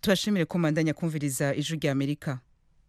tubashimire ko mandanya kumviriza ijwi rya Amerika.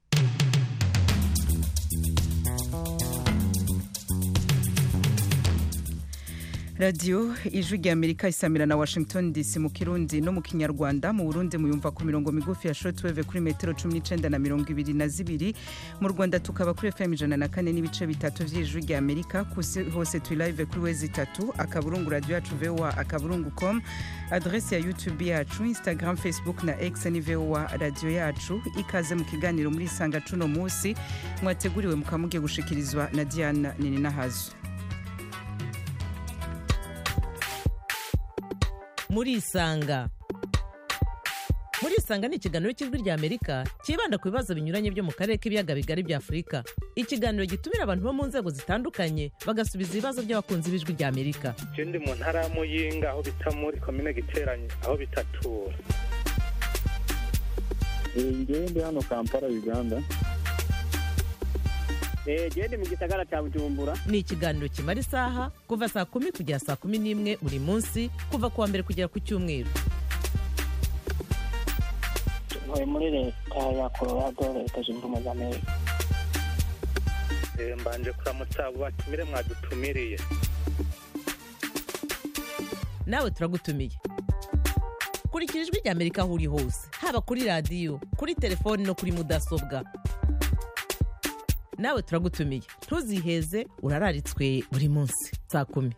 Radio ijwi rya Amerika isamira na Washington DC mu Kirundi no mu Kinyarwanda. Mu Burundi muyumva ku mirongo migufi ya shortwave kuri metero 19 na 22. Mu Rwanda tukaba kuri FM 104 n'ibice bitatu vy'ijwi rya Amerika. Hose tu live kuri wezi 3 akaburungu radio yacu VOA akaburungu.com, adresse ya YouTube yacu, Instagram, Facebook na X ni VOA radio yacu. Ikaze mu kiganiro muri Sanga cuno musi mwateguriwe mukamuge gushikirizwa na Diana Nininahazo. Muri Isanga ni ikiganiro cy'ijwi rya Amerika kibanda ku bibazo binyuranye byo mu karere k'ibiyaga bigari bya Afurika. Ikiganiro gitumira abantu bo mu nzego zitandukanye bagasubiza ibibazo by'abakunzi b'ijwi rya Amerika. Je ndi mu ntara ya Muyinga aho bita muri commune Giteranye aho bitatura. Ndi hano Kampala Uganda. Gende mu gisagara cya Bujumbura. Ni ikiganiro kimara isaha kuva saa 10 kugera saa 11 buri munsi kuva kuwa mbere kugera ku cyumweru. Ntuye muri leta ya Colorado, leta zunze ubumwe za Amerika. Mbanje kuramutsa abo batumire mwadutumiriye. Nawe turagutumiye. Kurikira ijwi rya Amerika aho uri hose, haba kuri radio, kuri telefone no kuri mudasobwa. Nawe turagutumiye. Ntuziheze, urararitswe buri munsi saa 10.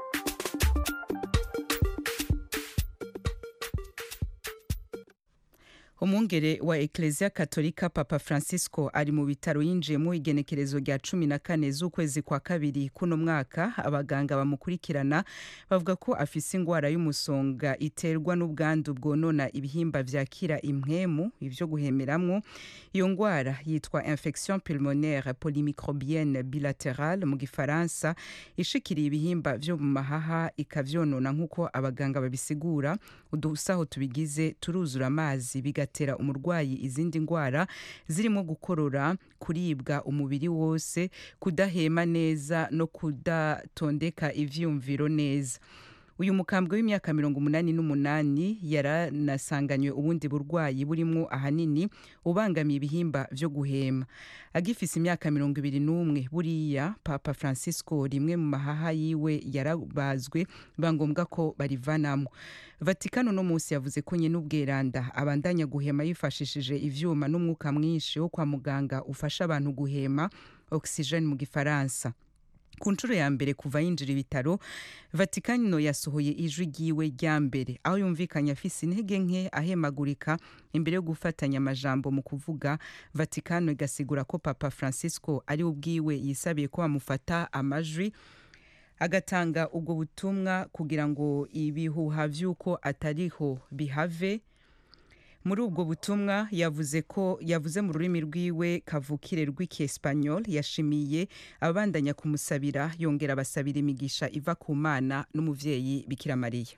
Umwungere wa Ecclesia Katolika Papa Francisco ari mu bitaro yinjiye mu igenekerezo rya 14 z'ukwezi kwa kabiri kuno mwaka. Abaganga bamukurikirana bavuga ko afise ingwara y'umusonga iterwa n'ubwandu bwonona ibihimba vyakira impwemu ivyo guhemeramwo. Iyo ngwara yitwa infection pulmonaire polymicrobienne bilatérale mu gifaransa, ishikiriye ibihimba vyo mu mahaha ikavyonona nkuko abaganga babisigura. Udusaho tubigize turuzura amazi bigatera umurwayi izindi ngwara zirimo gukorora, kuribwa umubiri wose, kudahema neza no kudatondeka ivyumviro neza. Uyu mukambwe w'imyaka 88 yaranasanganywe ubundi burwayi burimo ahanini ubangamiye ibihimba vyo guhema. Agifise imyaka 21 buriya Papa Francisco rimwe mu mahaha yiwe yarabazwe bangombwa ko barivanamo. Vatikano no munsi yavuze ko nyene ubweranda abandanya guhema yifashishije ivyuma n'umwuka mwinshi wo kwa muganga ufasha abantu guhema, oxygene mu gifaransa. Ku nshuro ya mbere kuva yinjira ibitaro, Vatikano yasohoye ijwi ryiwe rya mbere aho yumvikanye afise intege nke ahemagurika imbere yo gufatanya amajambo mu kuvuga. Vatikano igasigura ko Papa Francisco ari ubwiwe yisabiye ko bamufata amajwi agatanga ubwo butumwa kugira ngo ibihuha vy'uko atariho bihave. Muri ubwo butumwa yavuze mu rurimi rwiwe kavukire rw'Ikiespanyol. Yashimiye abandanya kumusabira, yongera basabira imigisha iva ku Mana n'umuvyeyi Bikira Mariya.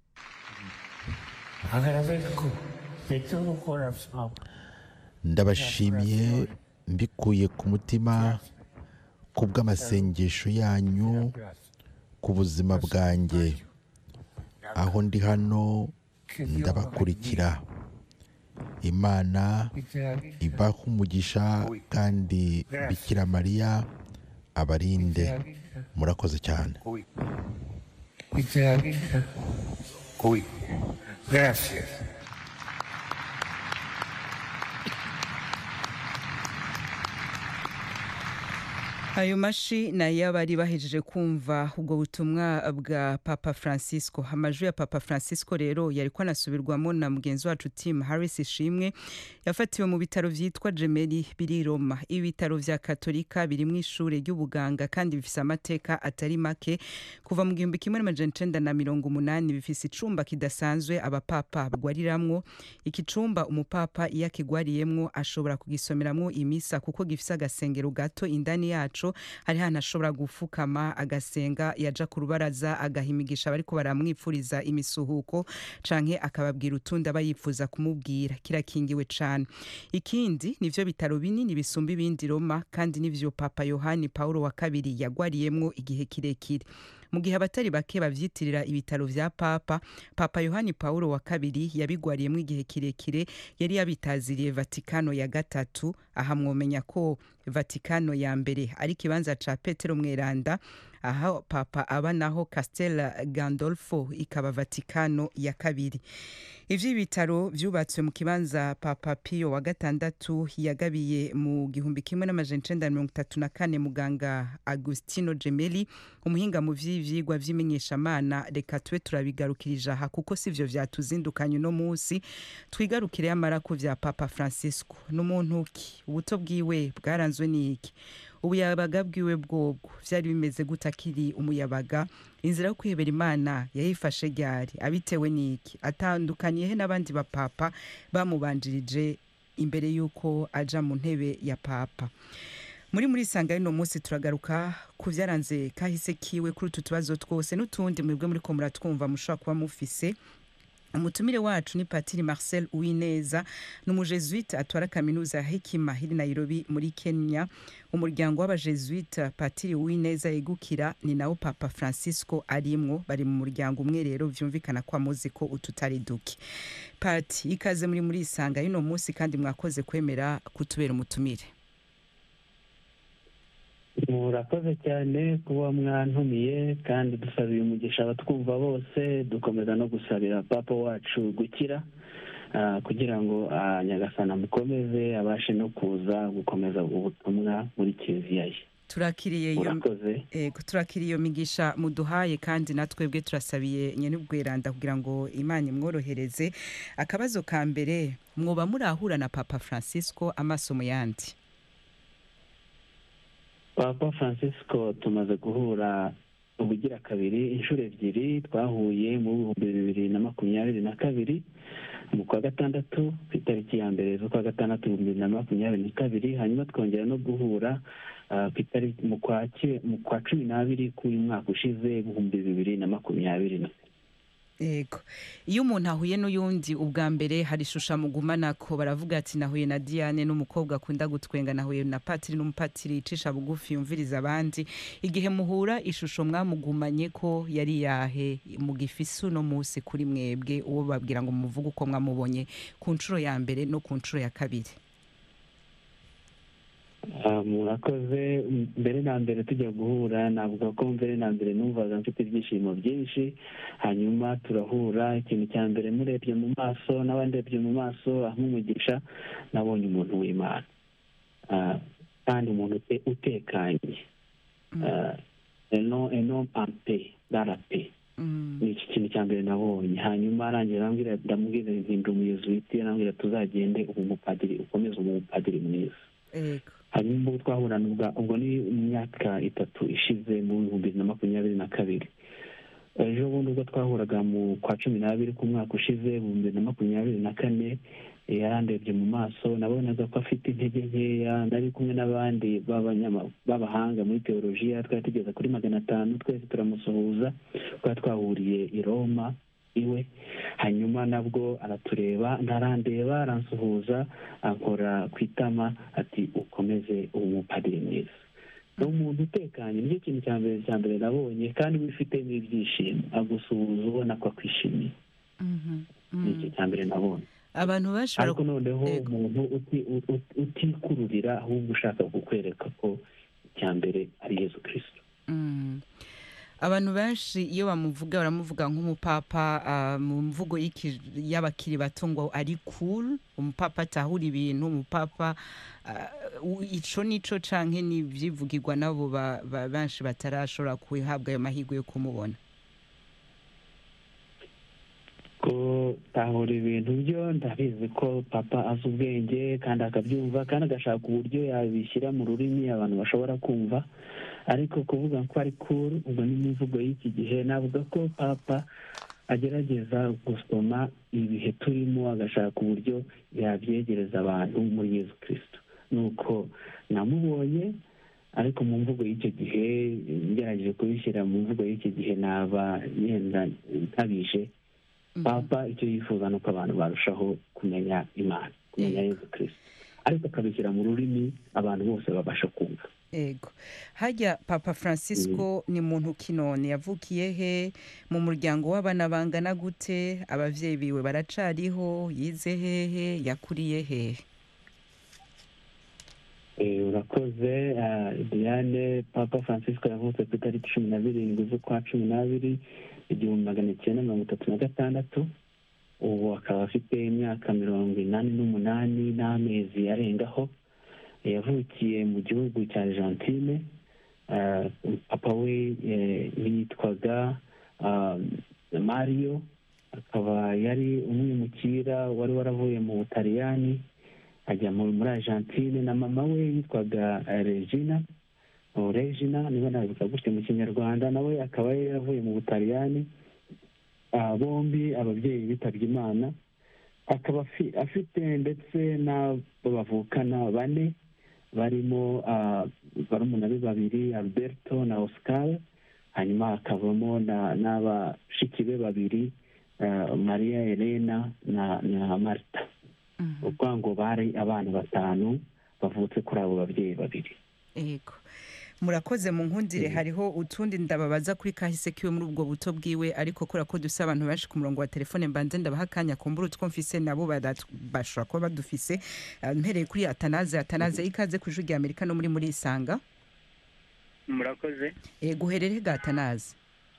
Ndabashimiye mbikuye ku mutima kubw'amasengesho yanyu ku buzima bwanjye. Aho ndi hano ndabakurikira. Imana ibaha umugisha kandi Bikira Mariya abarinde. Murakoze cyane. Gracias. Ayo mashi na yabari bahejeje kumva ubwo butumwa bwa Papa Francisco. Amajwi ya Papa Francisco rero yariko anasubirwamo na mugenzi wacu Tim Harris Ishimwe, yafatiwe mu bitaro vyitwa Gemelli biri Roma. Ibitaro vya Katolika biri mu ishure ry'ubuganga kandi bifise amateka atari make. Kuva mu 1980 bifise icumba kidasanzwe abapapa bagwariramwo. Iki cumba umupapa iyo akigwariyemwo ashobora kugisomeramwo imisa kuko gifise agasengero gato indani yacu. Hari hanashobora gufukama agasenga, yaja ku rubaraza agahimigisha bariko baramwipfuriza imisuhuko canke akababwira utundi abayipfuza kumubwira. Kirakingiwe cane. Ikindi nivyo bitaro binini bisumba ibindi Roma kandi nivyo Papa Yohani Paulo wa kabiri yagwariyemwo igihe kirekire. mu gihe abatari bake bavyitirira ibitaro vya Papa Yohani Paulo wa kabiri yabigwariyemo igihe kirekire yari yabitaziriye Vatikano ya gatatu. Aha mwomenya ko Vatikano ya mbere ari kibanza ca Petero Mweranda, aho Papa aba naho Castel Gandolfo ikaba Vatikano ya kabiri. Ivyo bitaro vyubatswe mu kibanza Papa Pio wa gatandatu yagabiye mu 1934 muganga Agustino Gemelli, umuhinga mu vy'ivyigwa vy'imenyeshamana. Reka tube turabigarukirije aha kuko sivyo vyatuzindukanye no munsi. Twigarukire amara ku vya Papa Francisco. N'umuntu ki ubuto bwiwe bwaranzwe n'iki, ubuyabaga bwiwe bwobwo vyari bimeze gutakiri umuyabaga, inzira yo kwihebera Imana yayifashe ryari, abitewe n'iki, atandukaniye he n'abandi bapapa bamubanjirije imbere yuko aja mu ntebe ya papa. Muri sanga y'ino munsi turagaruka ku vyaranze kahise kiwe kuri utu tubazo twose n'utundi mwebwe muri ko muratwumva mushobora kuba mufise. Umutumire wacu ni Patiri Marcel Uwineza, n'umujesuite atwara kaminuza ya Hekima hiri Nairobi muri Kenya. Umuryango w'abajesuite Patiri Uwineza yegukira ni nawo Papa Francisco arimwo, bari mu muryango umwe rero vyumvikana kwa muziko ututari duke. Pati, ikaze muri isanga y'ino munsi kandi mwakoze kwemera kutubera umutumire. Murakoze cyane kuba mwantumiye, kandi dusabiye umugisha abatwumva bose, dukomeza no gusabira papa wacu gukira, kugira ngo Nyagasana mukomeze abashe no kuza gukomeza ubutumwa muri kiliziya ye. Turakiriye iyo migisha muduhaye, kandi natwebwe turasabiye nyene ubweranda kugira ngo Imana imworohereze. Akabazo ka mbere, mwoba murahura na Papa Francisco amaso mu yandi? Papa Francisco tumaze guhura ubugira kabiri, inshuro ebyiri. Twahuye mu 2022 mu kwa gatandatu ku itariki ya mbere z'ukwa gatandatu 2022, hanyuma twongera no guhura ku itariki mu kwa 12 k'uyu mwaka ushize 2024. Ego, iyo umuntu ahuye n'uyundi ubwa mbere hari ishusho mugumana ko baravuga ati nahuye na Diane n'umukobwa akunda gutwenga, nahuye na Patiri n'umupatiri icisha bugufi yumviriza abandi. Igihe muhura ishusho mwamugumanye ko yari yahe mu gifisu no munsi kuri mwebwe, uwo babwira ngo muvuge uko mwamubonye ku nshuro ya mbere no ku nshuro ya kabiri? Murakoze. Mbere na mbere tujya guhura, navuga ko mbere na mbere numvaga mfite ibyishimo byinshi, hanyuma turahura. Ikintu cya mbere murebye mu maso n'abandebye mu maso nk'umugisha, nabonye umuntu w'Imana, kandi umuntu utekanye, eno ampe darape. Ni iki kintu cya mbere nabonye. Hanyuma arangira ndamubwira ndi umuyezuwiti, arambwira tuzagende umupadiri, ukomeze umupadiri mwiza. Hanyuma ubwo twahurana ubwo ni imyaka 3 ishize mu 2022. Ejo bundi ubwo twahuraga mu kwa 12 ku mwaka ushize 2024, yarandebye mu maso, nabonaga ko afite intege nkeya. Nari kumwe n'abandi b'abahanga muri teolojiya, twari tugeze kuri 500, twese turamusuhuza. Twari twahuriye i Roma iwe, hanyuma nabwo aratureba, ntarandeba, aransuhuza, ankora ku itama ati ukomeze umupadiri mwiza. Umuntu utekanye, nicyo kintu cya mbere nabonye, kandi wifite n'ibyishimo, agusuhuza ubona ko akwishimiye. Nicyo cya mbere nabonye. Abantu bashobora, ariko noneho umuntu utikururira, ahubwo ushaka kukwereka ko icya mbere ari Yesu Kristo. Abantu benshi iyo bamuvuga baramuvuga nk'umupapa mu mvugo y'abakiri bato ngo ari cool, umupapa atahura ibintu, umupapa ico nico canke nivyivugirwa nabo benshi batarashobora kuhabwa ayo mahirwe yo kumubona. Ko tahura ibintu byo ndabizi ko papa azi ubwenge kandi akabyumva, kandi agashaka uburyo yabishyira mu rurimi abantu bashobora kumva. Ariko kuvuga ko ari cool, ubwo ni imvugo y'iki gihe. Navuga ko papa agerageza gusoma ibihe turimo, agashaka uburyo yabyegereza abantu muri Yesu Kristo. Nuko namubonye, ariko mu mvugo y'icyo gihe ngerageje kubishyira mu mvugo y'iki gihe naba yenda ntabije. Papa icyo yifuza nuko abantu barushaho kumenya Imana, kumenya Yesu Kristo, ariko akabishyira mu rurimi abantu bose babasha kumva. ego hajya Papa Francisco ni muntu kinone yavukiye he mu muryango w'abana bangana gute abavyeyi biwe baracariho yize hehe yakuriye hehe urakoze Diane. Papa Francisco yavutse ku itariki 17 z'ukwa 12 1936. ubu akaba afite imyaka 88 n'amezi arengaho. yavukiye mu gihugu cya Argentine. papa we yitwaga Mario, akaba yari umwimukira wari waravuye mu Butaliyani ajya muri Argentine, na mama we yitwaga Regina niba nabivuga gutyo mu Kinyarwanda, nawe akaba yaravuye mu Butaliyani. bombi ababyeyi bitabye Imana. akaba afite ndetse n'abo bavukana 4 barimo barumuna be 2 Alberto na Oscar, hanyuma hakabamo n'abashiki be 2 Maria Elena na Marta. ubwo ngo bari abana 5 bavutse kuri abo babyeyi 2. Ego murakoze mu nkundire. hariho utundi ndababaza kuri kahise kiwe muri ubwo buto bwiwe, ariko kora ko dusa abantu baje ku murongo wa telefone mbanze ndabaha akanya kumbura utwo mfise nabo bashobora kuba badufise. mpereye kuri Atanaze ikaze ku Ijwi ry'Amerika no muri Isanga. murakoze. guherere ga Atanaze.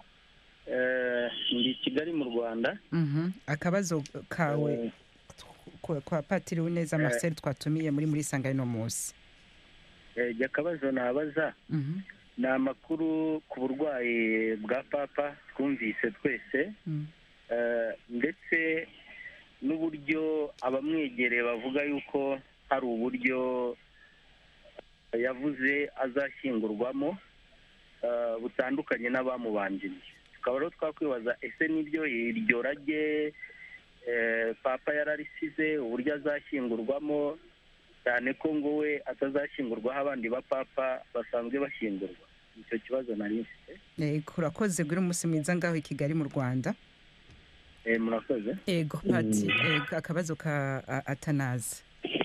ndi Kigali mu Rwanda. akabazo kawe kwa Patiri Uneza Marcel twatumiye muri Isanga ino munsi. akabazo nabaza ni amakuru ku burwayi bwa papa twumvise twese, ndetse n'uburyo abamwegereye bavuga yuko hari uburyo yavuze azashyingurwamo butandukanye n'abamubanjirije. tukaba rero twakwibaza ese nibyo iryo rage papa yararisize uburyo azashyingurwamo, cyane ko ngo we atazashyingurwaho abandi ba papa basanzwe bashyingurwa. icyo kibazo nari mfite. urakoze guri umunsi mwiza ngaho i Kigali mu Rwanda. murakoze. Ego Pati, akabazo ka Atanaze.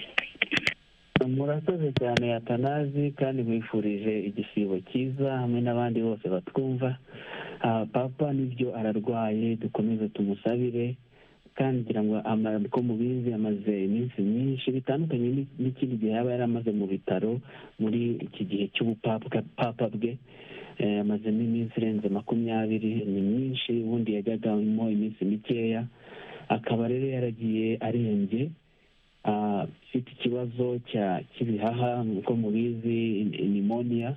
murakoze cyane Atanazi, kandi mwifurije igisibo cyiza hamwe n'abandi bose batwumva. papa nibyo ararwaye, dukomeze tumusabire, kandi ngira ngo ko mubizi amaze iminsi myinshi bitandukanye n'ikindi gihe yaba yaramaze mu bitaro muri iki gihe cy'ubupapa bwe. amazemo iminsi irenze 20, ni myinshi, ubundi yajyagamo iminsi mikeya. akaba rero yaragiye arembye, afite ikibazo cy'ibihaha nk'uko mubizi, pneumonia.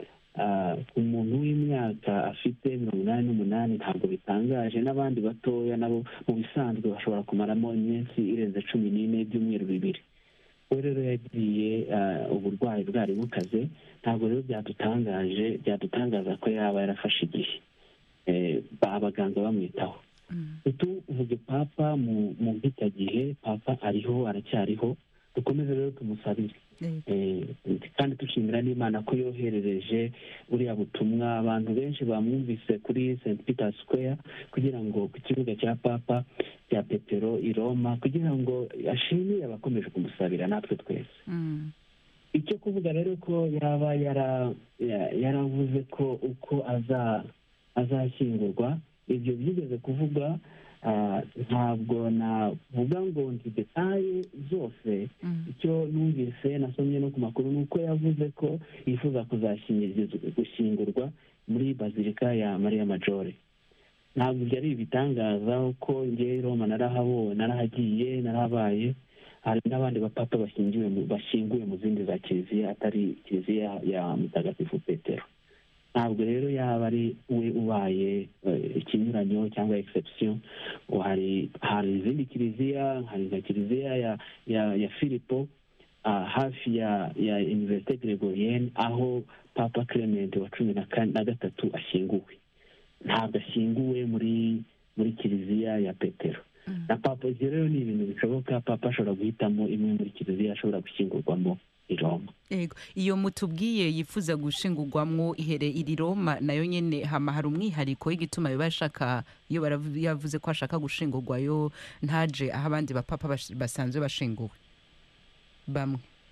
umuntu w'imyaka afite 88 ntabwo bitangaje, n'abandi batoya nabo mu bisanzwe bashobora kumaramo iminsi irenze 14 byumweru 2. we rero yagiye uburwayi bwari bukaze, ntabwo rero byadutangaza ko yaba yarafashe igihe abaganga bamwitaho. tuvuge papa mu mpitagihe, papa ariho, aracyariho, dukomeze rero tumusabire. kandi dushimira n'Imana ko yoherereje buriya butumwa. abantu benshi bamwumvise kuri St Peter's Square kugira ngo ku kibuga cya papa cya Petero i Roma, kugira ngo ashimire abakomeje kumusabira natwe twese. icyo kuvuga rero ko yaba yaravuze ko uko azashyingurwa, ibyo byigeze kuvuga. ntabwo navuga ngo nzi detaye zose. icyo numvise nasomye no ku makuru ni uko yavuze ko yifuza gushyingurwa muri Bazilika ya Maria Maggiore. ntabwo byari ibitangaza uko njye Roma narahagiye, narahabaye. hari n'abandi bapapa bashyinguwe mu zindi za kiliziya atari kiliziya ya Mutagatifu Petero. ntabwo rero yaba ari we ubaye ikinyuranyo cyangwa exception. hari izindi kiliziya, hari nka kiliziya ya Filipo hafi ya Université Gregorienne, aho Papa Clement wa 13 ashyinguwe. ntabwo ashyinguwe muri kiliziya ya Petero. na papa rero ni ibintu bishoboka. papa ashobora guhitamo imwe muri kiliziya ashobora gushyingurwamo i Roma. Ego iyo mutubwiye yifuza gushingurwamwo iri Roma nayo nyene hari umwihariko w'igituma bibashaka iyo yavuze ko ashaka gushingurwayo ntaje aho abandi bapapa basanzwe bashinguwe bamwe.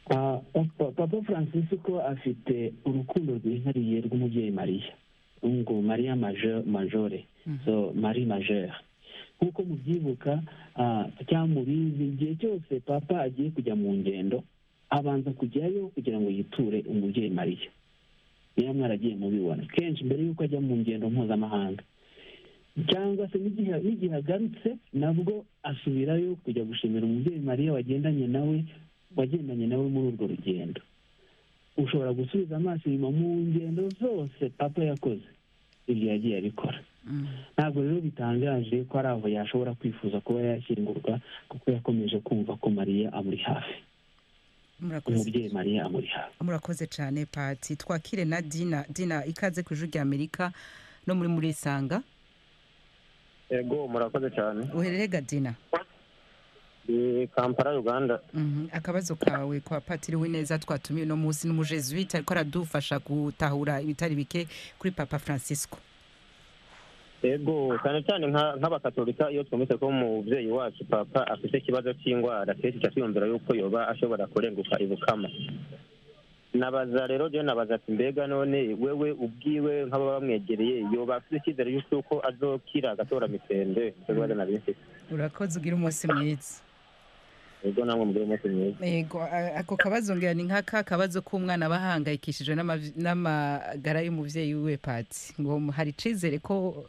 Papa Francisco afite urukundo rwihariye rw'umubyeyi Mariya, ngo Mariya majore, so Marie Majeure. Nk'uko mubyibuka cyangwa mubizi, igihe cyose papa agiye kujya mu ngendo abanza kujyayo kugira ngo yiture umubyeyi Mariya. Niyo mwaragiye mubibona kenshi mbere y'uko ajya mu ngendo mpuzamahanga, cyangwa se n'igihe agarutse nabwo asubirayo kujya gushimira umubyeyi Mariya wagendanye nawe muri urwo rugendo. Ushobora gusubiza amaso inyuma mu ngendo zose papa yakoze, ibyo yagiye abikora. Ntabwo rero bitangaje ko ari aho yashobora kwifuza kuba yashyingurwa, kuko yakomeje kumva ko Mariya amuri hafi, umubyeyi Mariya amuri hafi. Murakoze cyane Pati. Twakire na Dina, ikaze ku Ijwi ry'Amerika no muri Isanga. Yego, murakoze cyane. Uhererega Dina? Kampala, Uganda. Akabazo kawe kwa Patiri Wineza twatumiye no munsi n'umujesuite ariko aradufasha gutahura ibitari bike kuri Papa Francisco. Yego, cyane cyane nk'abakatolika iyo twumvise ko umubyeyi wacu papa afite ikibazo cy'indwara, kenshi cyatwiyumvira yuko yoba ashobora kurenguka ibukama. Nabaza rero ati mbega none wewe ubwiwe nk'ababa bamwegereye yoba afite icyizere y'uko azokira agatora mitende? Urakoze, ugira umunsi mwiza. Yego, namwe mugire umunsi mwiza. Yego, ako kabazo ngira ni nk'aka kabazo k'umwana bahangayikishijwe n'amagara y'umubyeyi we Pati, ngo hari icizere ko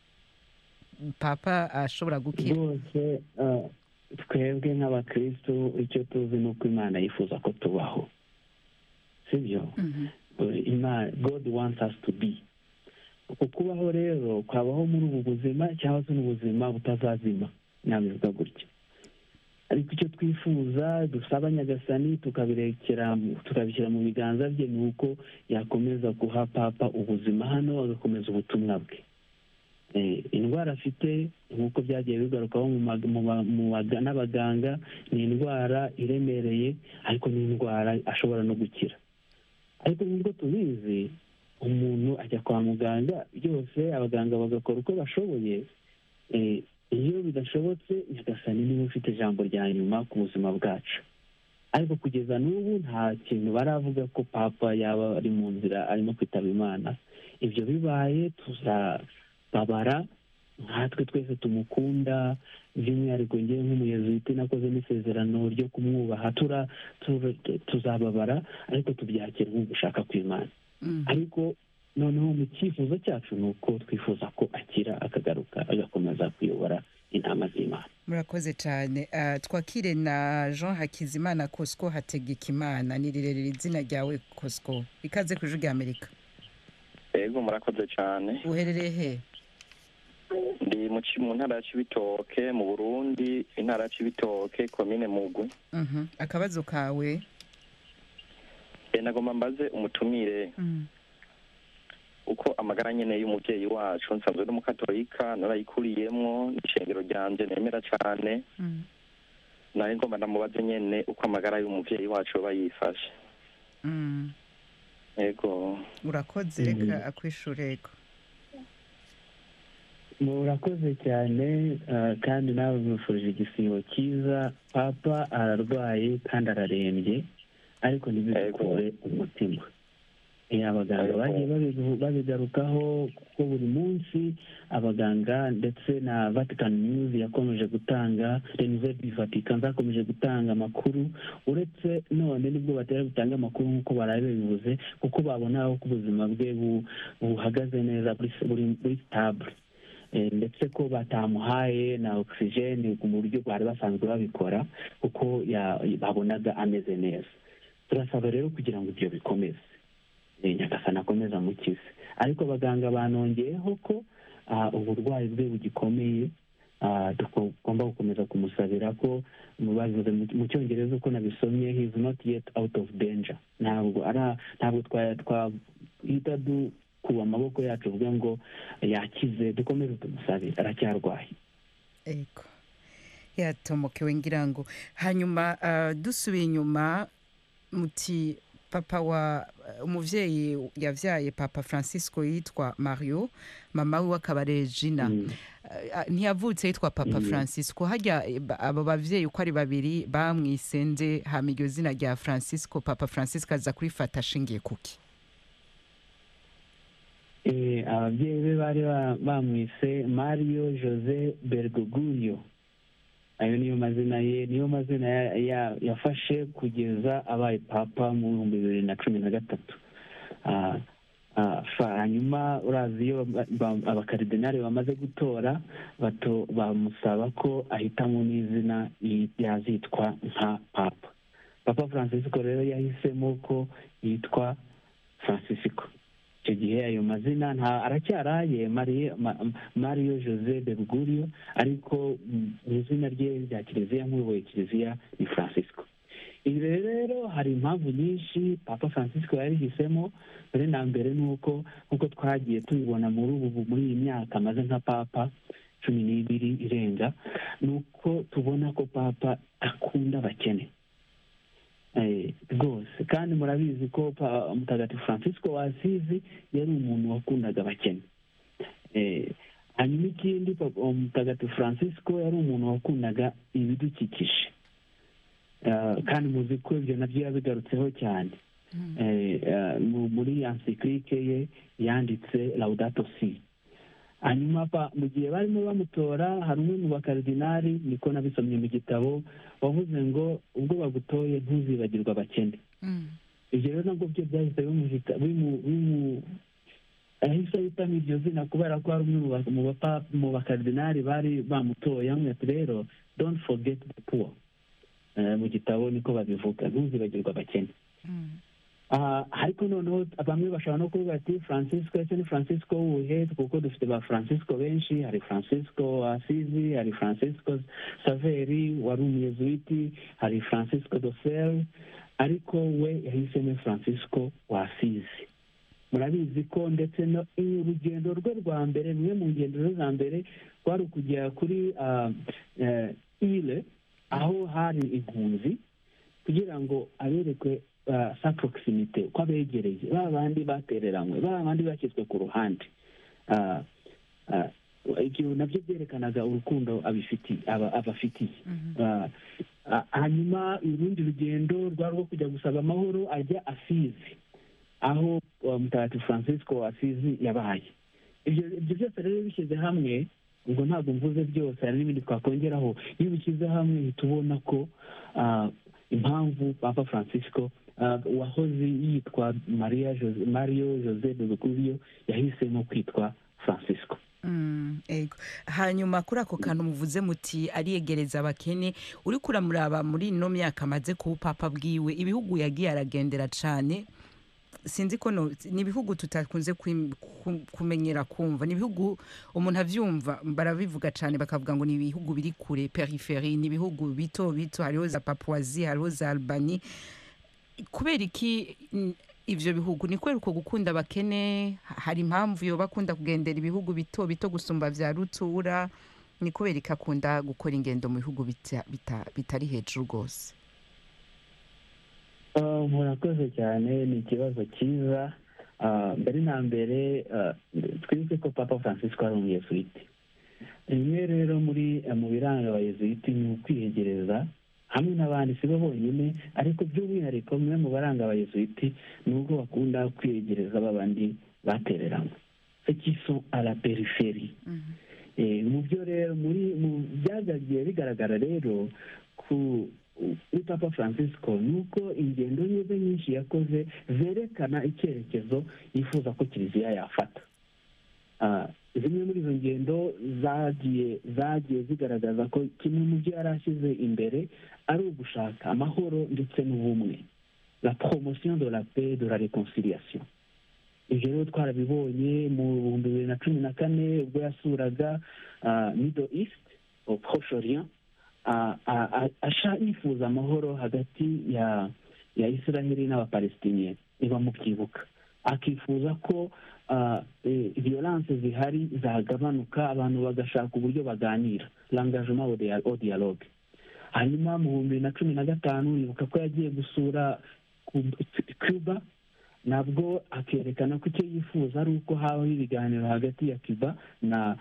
papa ashobora gukira? Rwose twebwe nk'abakristo icyo tuzi ni uko Imana yifuza ko tubaho, sibyo? God wants us to be. Uko kubaho rero kwabaho muri ubu buzima cyangwa se n'ubuzima butazazima, nabivuga gutya. Ariko icyo twifuza dusaba Nyagasani tukabishyira mu biganza bye ni uko yakomeza guha papa ubuzima hano, agakomeza ubutumwa bwe. Indwara afite nk'uko byagiye bigarukaho n'abaganga, ni indwara iremereye ariko ni indwara ashobora no gukira. Ariko nubwo tubizi, umuntu ajya kwa muganga byose abaganga bagakora uko bashoboye, iyo bidashobotse Nyagasani niwe ufite ijambo rya nyuma ku buzima bwacu. Ariko kugeza n'ubu nta kintu baravuga ko papa yaba ari mu nzira arimo kwitaba Imana. Ibyo bibaye tuzababara, nkatwe twese tumukunda, by'umwihariko ngewe nk'umuyezuwiti nakoze n'isezerano ryo kumwubaha, tuzababara ariko tubyakira nk'ugushaka kw'Imana. Ariko noneho mu cyifuzo cyacu ni uko twifuza ko akira akagaruka agakomeza kuyobora intama z'Imana. Murakoze cyane. Twakire na Jean Hakizimana Cosco Hategekimana, ni rirerire izina ryawe Cosco, ikaze ku Ijwi ry'Amerika. Yego, murakoze cyane. Uherereye he? Ndi mu ntara ya Cibitoke mu Burundi, intara ya Cibitoke, komine Mugwi. Akabazo kawe? Nagomba mbaze umutumire uko amagara nyene y'umubyeyi wacu, nsanzwe n'umukatolika narayikuriyemwo, ishengero ryanje nemera cyane, nawe ngomba ndamubaze nyene uko amagara y'umubyeyi wacu yoba yifashe. Yego, urakoze, reka akwishureko. Murakoze cyane, kandi nawe mwifurije igisibo cyiza. Papa ararwaye kandi ararembye, ariko ntibikure umutima. Abaganga bagiye babigarukaho kuko buri munsi abaganga ndetse na Vatican News yakomeje gutanga, Renouveau du Vatican zakomeje gutanga amakuru, uretse none nibwo batera gutanga amakuru nk'uko barabivuze, kuko babona ko ubuzima bwe buhagaze neza, buri stable, ndetse ko batamuhaye na oxygene ku buryo bari basanzwe babikora, kuko babonaga ameze neza. Turasaba rero kugira ngo ibyo bikomeze, Nyagasani akomeza mukize. Ariko abaganga banongeyeho ko uburwayi bwe bugikomeye, tugomba gukomeza kumusabira ko, babivuze mu Cyongereza uko nabisomye, he is not yet out of danger. Ntabwo twahita dukuba amaboko yacu uvuga ngo yakize, dukomeze tumusabire, aracyarwaye. Ego, yatomokewe ngira ngo. Hanyuma dusubiye inyuma, muti papa wa umuvyeyi yavyaye Papa Francisco yitwa Mario, mama we akaba Regina. Ntiyavutse yitwa Papa Francisco. Harya abo bavyeyi uko ari babiri bamwise nde, hama iryo zina rya Francisco, Papa Francisco aza kurifata ashingiye kuki? Ababyeyi be bari bamwise Mario José Bergoglio. Ayo niyo mazina ye, niyo mazina yafashe kugeza abaye papa mu 2013. Hanyuma urazi iyo abakaridinari bamaze gutora bamusaba ko ahitamo n'izina yazitwa nka papa. Papa Francisco rero yahisemo ko yitwa Francisco. Icyo gihe ayo mazina aracyaraye Mario José Bergoglio, ariko izina rye rya kiliziya nk'uyoboye kiliziya ni Francisco. Ibi rero hari impamvu nyinshi Papa Francisco yarihisemo. Mbere na mbere nuko nkuko twagiye tubibona muri iyi myaka amaze nka papa 12 irenga, nuko tubona ko papa akunda abakene rwose. Kandi murabizi ko Mutagatifu Francisco wa Asizi yari umuntu wakundaga abakene. Hanyuma ikindi, Mutagatifu Francisco yari umuntu wakundaga ibidukikije, kandi muzi ko ibyo nabyo yabigarutseho cyane muri encyclique ye yanditse Laudato Si. Hanyuma mu gihe barimo bamutora, hari umwe mu bakaridinari, niko nabisomye mu gitabo, wavuze ngo ubwo bagutoye ntuzibagirwa abakene. Ibyo rero nabwo byo byahise ahise ahitamo iryo zina kubera ko hari umwe mu bakaridinari bari bamutoye ati rero don't forget the poor. Mu gitabo niko babivuga, ntuzibagirwa abakene. Ariko noneho bamwe bashobora no kuvuga ati Francisco, ese ni Francisco uwuhe? Kuko dufite ba Francisco benshi. Hari Francisco Asizi, hari Francisco Saveri wari umuyezuwiti, hari Francisco de Sales, ariko we yahisemo Francisco wa Asizi. Murabizi ko ndetse no urugendo rwe rwa mbere, rumwe mu ngendo za mbere, rwari kujya kuri ile aho hari impunzi, kugira ngo aberekwe sa proximité, ko abegereye ba bandi batereranywe, ba bandi bashyizwe ku ruhande. Ibyo nabyo byerekanaga urukundo abafitiye. Hanyuma urundi rugendo rwari rwo kujya gusaba amahoro, ajya Asizi aho Mutagatifu Francisco wa Asizi yabaye. Ibyo byose rero bishyize hamwe, ubwo ntabwo mvuze byose, hari n'ibindi twakongeraho. Iyo bishyize hamwe tubona ko impamvu Papa Francisco wahoze yitwa Mario José Bergoglio yahisemo kwitwa Francisco. Ego. Hanyuma kuri ako kantu muvuze muti ariyegereza abakene, uri kuramuraba muri ino myaka amaze ku papa bwiwe, ibihugu yagiye aragendera cyane, sinzi ko ni ibihugu tutakunze kumenyera kumva, ni ibihugu umuntu avyumva barabivuga cyane bakavuga ngo ni ibihugu biri kure, peripherie, ni ibihugu bito bito, hariho za Papouasie, hariho za Albanie. Kubera iki ivyo bihugu? Ni kwera uko gukunda abakene? Hari impamvu yo bakunda kugendera ibihugu bito bito gusumba vya rutura? Ni kubera iki akunda gukora ingendo mu bihugu bitari hejuru rwose? Murakoze cyane, ni ikibazo cyiza. Mbere na mbere twibuke ko Papa Francisco ari umuyezuwiti. Rimwe rero mu biranga abayezuwiti ni ukwiyegereza hamwe n'abandi, si bo bonyine, ariko by'umwihariko bimwe mu baranga abayezuwiti ni ubwo bakunda kwiyegereza babandi batereranywe, ceux qui sont à la périphérie. Mu byo rero mu byagagiye bigaragara rero kuri Papa Francisco nuko ingendo ze nyinshi yakoze zerekana icyerekezo yifuza ko kiliziya yafata. Zimwe muri izo ngendo zagiye zigaragaza ko kimwe mu byo yari ashyize imbere ari ugushaka amahoro ndetse n'ubumwe, la promotion de la paix, de la réconciliation. Ibyo rero twarabibonye mu 2014 ubwo yasuraga Middle East, au Proche-Orient, yifuza amahoro hagati ya Israeli n'Abapalestiniens, niba mubyibuka. Akifuza ko violence zihari zagabanuka, abantu bagashaka uburyo baganira, l'engagement au dialogue. Hanyuma mu 2015 yibuka ko yagiye gusura Cuba nabwo akerekana ko icyo yifuza ari uko habaho ibiganiro hagati ya Cuba na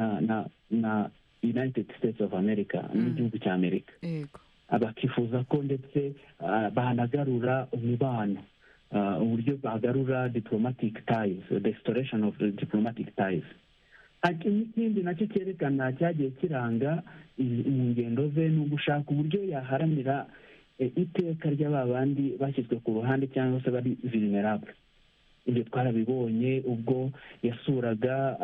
United States of America n'igihugu cya Amerika. Bakifuza ko ndetse banagarura umubano, uburyo bagarura diplomatic ties, the restoration of the diplomatic ties. Ikindi nacyo cyerekana cyagiye kiranga mu ngendo ze ni ugushaka uburyo yaharanira iteka ry'ababandi bashyizwe ku ruhande cyangwa se bari vulnerable. Ibyo twarabibonye ubwo yasuraga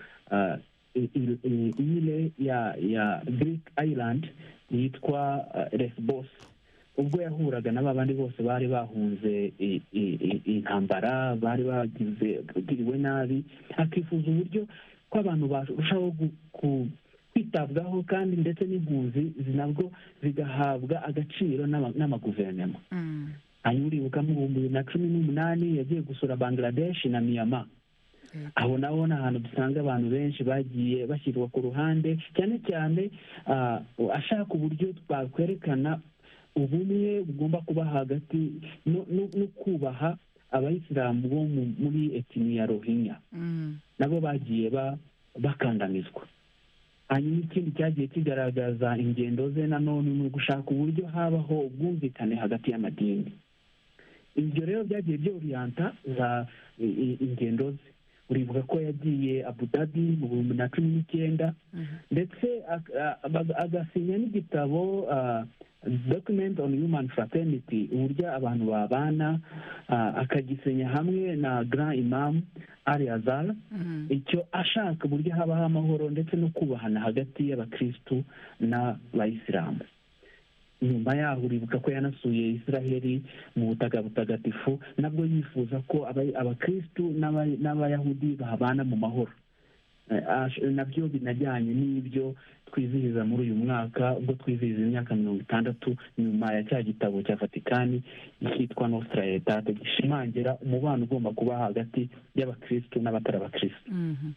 ile ya Greek island yitwa Lesbos, ubwo yahuraga n'abandi bose bari bahunze intambara, bari bagiriwe nabi, akifuza uburyo ko abantu barushaho kwitabwaho kandi ndetse n'impunzi nabwo zigahabwa agaciro n'amaguverinoma. Hanyuma uribuka mu 2018 yagiye gusura Bangladesh na Myanmar. Aho naho ni ahantu dusanga abantu benshi bagiye bashyirwa ku ruhande, cyane cyane ashaka uburyo twakwerekana ubumwe bugomba kuba hagati no kubaha abayisilamu bo muri etini ya Rohingya. Nabo bagiye bakandamizwa. Hanyuma ikindi cyagiye kigaragaza ingendo ze nanone ni ugushaka uburyo habaho ubwumvikane hagati y'amadini. Ibyo rero byagiye byoriyanta za ingendo ze. Uribuka ko yagiye Abu Dhabi mu 2019 ndetse agasinya n'igitabo Document on Human Fraternity, uburyo abantu babana, akagisenya hamwe na Grand Imam Ali Azhar, icyo ashaka uburyo habaho amahoro ndetse no kubahana hagati y'abakristu n'abayisilamu. Nyuma yaho uribuka ko yanasuye Israheli mu butaka butagatifu, nabwo yifuza ko abakristu n'abayahudi babana mu mahoro. Nabyo binajyanye n'ibyo twizihiza muri uyu mwaka, ubwo twizihiza imyaka 60 nyuma ya cya gitabo cya Vatikani cyitwa Nostra Aetate, gishimangira umubano ugomba kuba hagati y'abakristu n'abatari abakristu.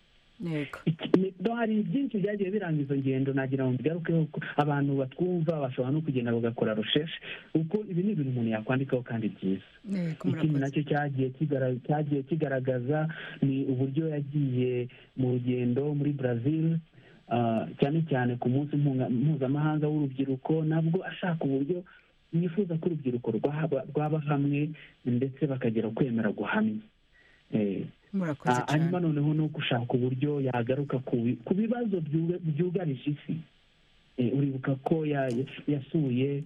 Hari byinshi byagiye biranga izo ngendo, nagira ngo mbigarukeho abantu batwumva bashobora no kugenda bagakora recherche, uko ibi ni ibintu umuntu yakwandikaho kandi byiza. Ikindi nacyo cyagiye kigaragaza ni uburyo yagiye mu rugendo muri Brazil, cyane cyane ku munsi mpuzamahanga w'urubyiruko, nabwo ashaka uburyo yifuza ko urubyiruko rwaba hamwe ndetse bakagera kwemera guhamya. Hanyuma noneho no gushaka uburyo yagaruka ku bibazo byugarije isi. Uribuka ko yasuye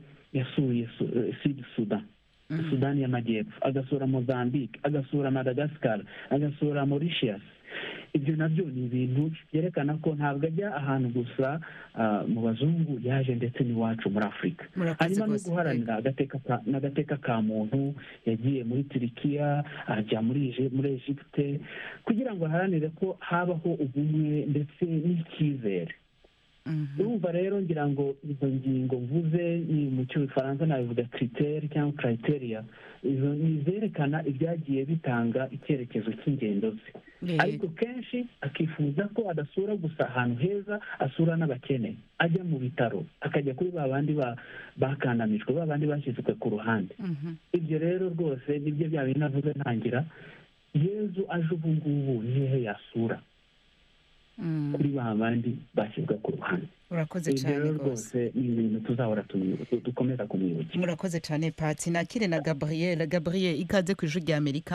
Sudani y'Amajyepfo, agasura Mozambique, agasura Madagascar, agasura Mauritius. Ibyo nabyo ni ibintu byerekana ko ntabwo ajya ahantu gusa mu bazungu, yaje ndetse n'iwacu muri Afurika. Hanyuma no guharanira agateka ka muntu, yagiye muri Turikiya, ajya muri Egypte, kugira ngo aharanire ko habaho ubumwe ndetse n'icyizere. Urumva rero ngira ngo izo ngingo mvuze ni mu cy'Ifaransa nabivuga critère cyangwa criteria, izo nizerekana ibyagiye bitanga icyerekezo cy'ingendo ze. Ariko kenshi akifuza ko adasura gusa ahantu heza, asura n'abakene, ajya mu bitaro, akajya kuri babandi bakandamijwe, babandi bashyizwe ku ruhande. Ibyo rero rwose nibyo bya bintu navuze ntangira, Yezu aje ubu ngubu ni hehe yasura kuri babandi bashyizwe ku ruhande. Urakoze cyane rwose ni ibintu tuzahora dukomeza kumwibukira. Murakoze cyane Pati. Nakire na Gabriel. Ikaze ku Ijwi rya Amerika.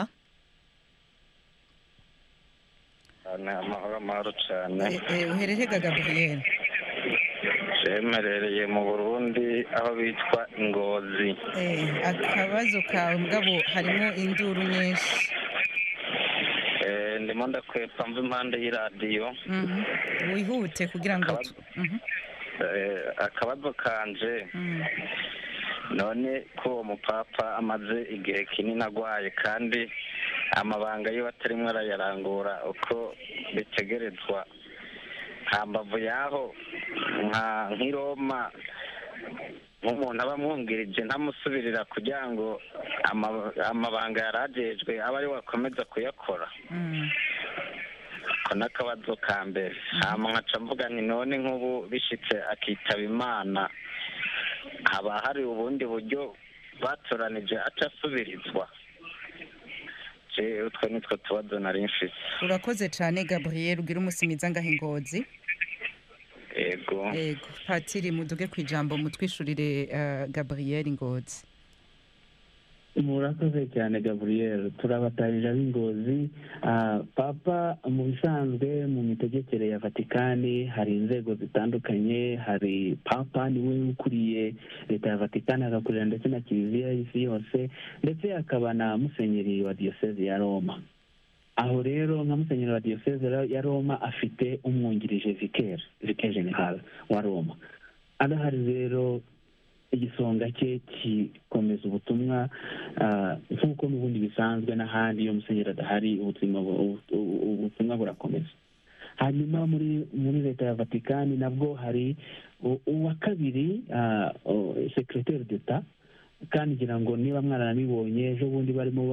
Amahoro cyane. Uhererega Gabriel? Shemerereye mu Burundi aho bitwa Ingozi. Akabazo kawe mugabo harimo induru nyinshi. Ndimo ndakwepa mva impande y'iradiyo. Wihute kugira ngo akabazo kanje none ko uwo mupapa amaze igihe kinini agwaye kandi amabanga yiwe atarimwe arayarangura uko bitegerezwa, nta mbavu yaho nk'i Roma nk'umuntu aba amwungirije ntamusubirira kugira ngo amabanga yarajejwe aba ari wakomeza kuyakora. Ko n'akabazo ka mbere. Hama nkaca mvuga nti none nk'ubu bishitse akitaba Imana, haba hari ubundi buryo batoranije acasubirizwa. Utwo nitwo tubazo nari mfise. Urakoze cyane Gabriel, ugira umusimiriza ngaho Ingozi. Ego Patiri muduge ku ijambo mutwishurire Gabriel Ingozi. Murakoze cyane Gabriel, turabatarije ab'Ingozi. Papa mu bisanzwe mu mitegekere ya Vatikani hari inzego zitandukanye. Hari Papa niwe ukuriye leta ya Vatikani, agakurira ndetse na kiliziya y'isi yose, ndetse akaba na musenyeri wa diyoseze ya Roma. Aho rero nka musenyeri wa diyoseze ya Roma afite umwungirije vicaire general wa Roma. Adahari rero igisonga cye gikomeza ubutumwa nk'uko n'ubundi bisanzwe n'ahandi. Iyo musenyeri adahari ubutumwa burakomeza. Hanyuma muri leta ya Vatikani nabwo hari uwa kabiri secrétaire d'etat, kandi ngira ngo niba mwaranabibonye ejo bundi barimo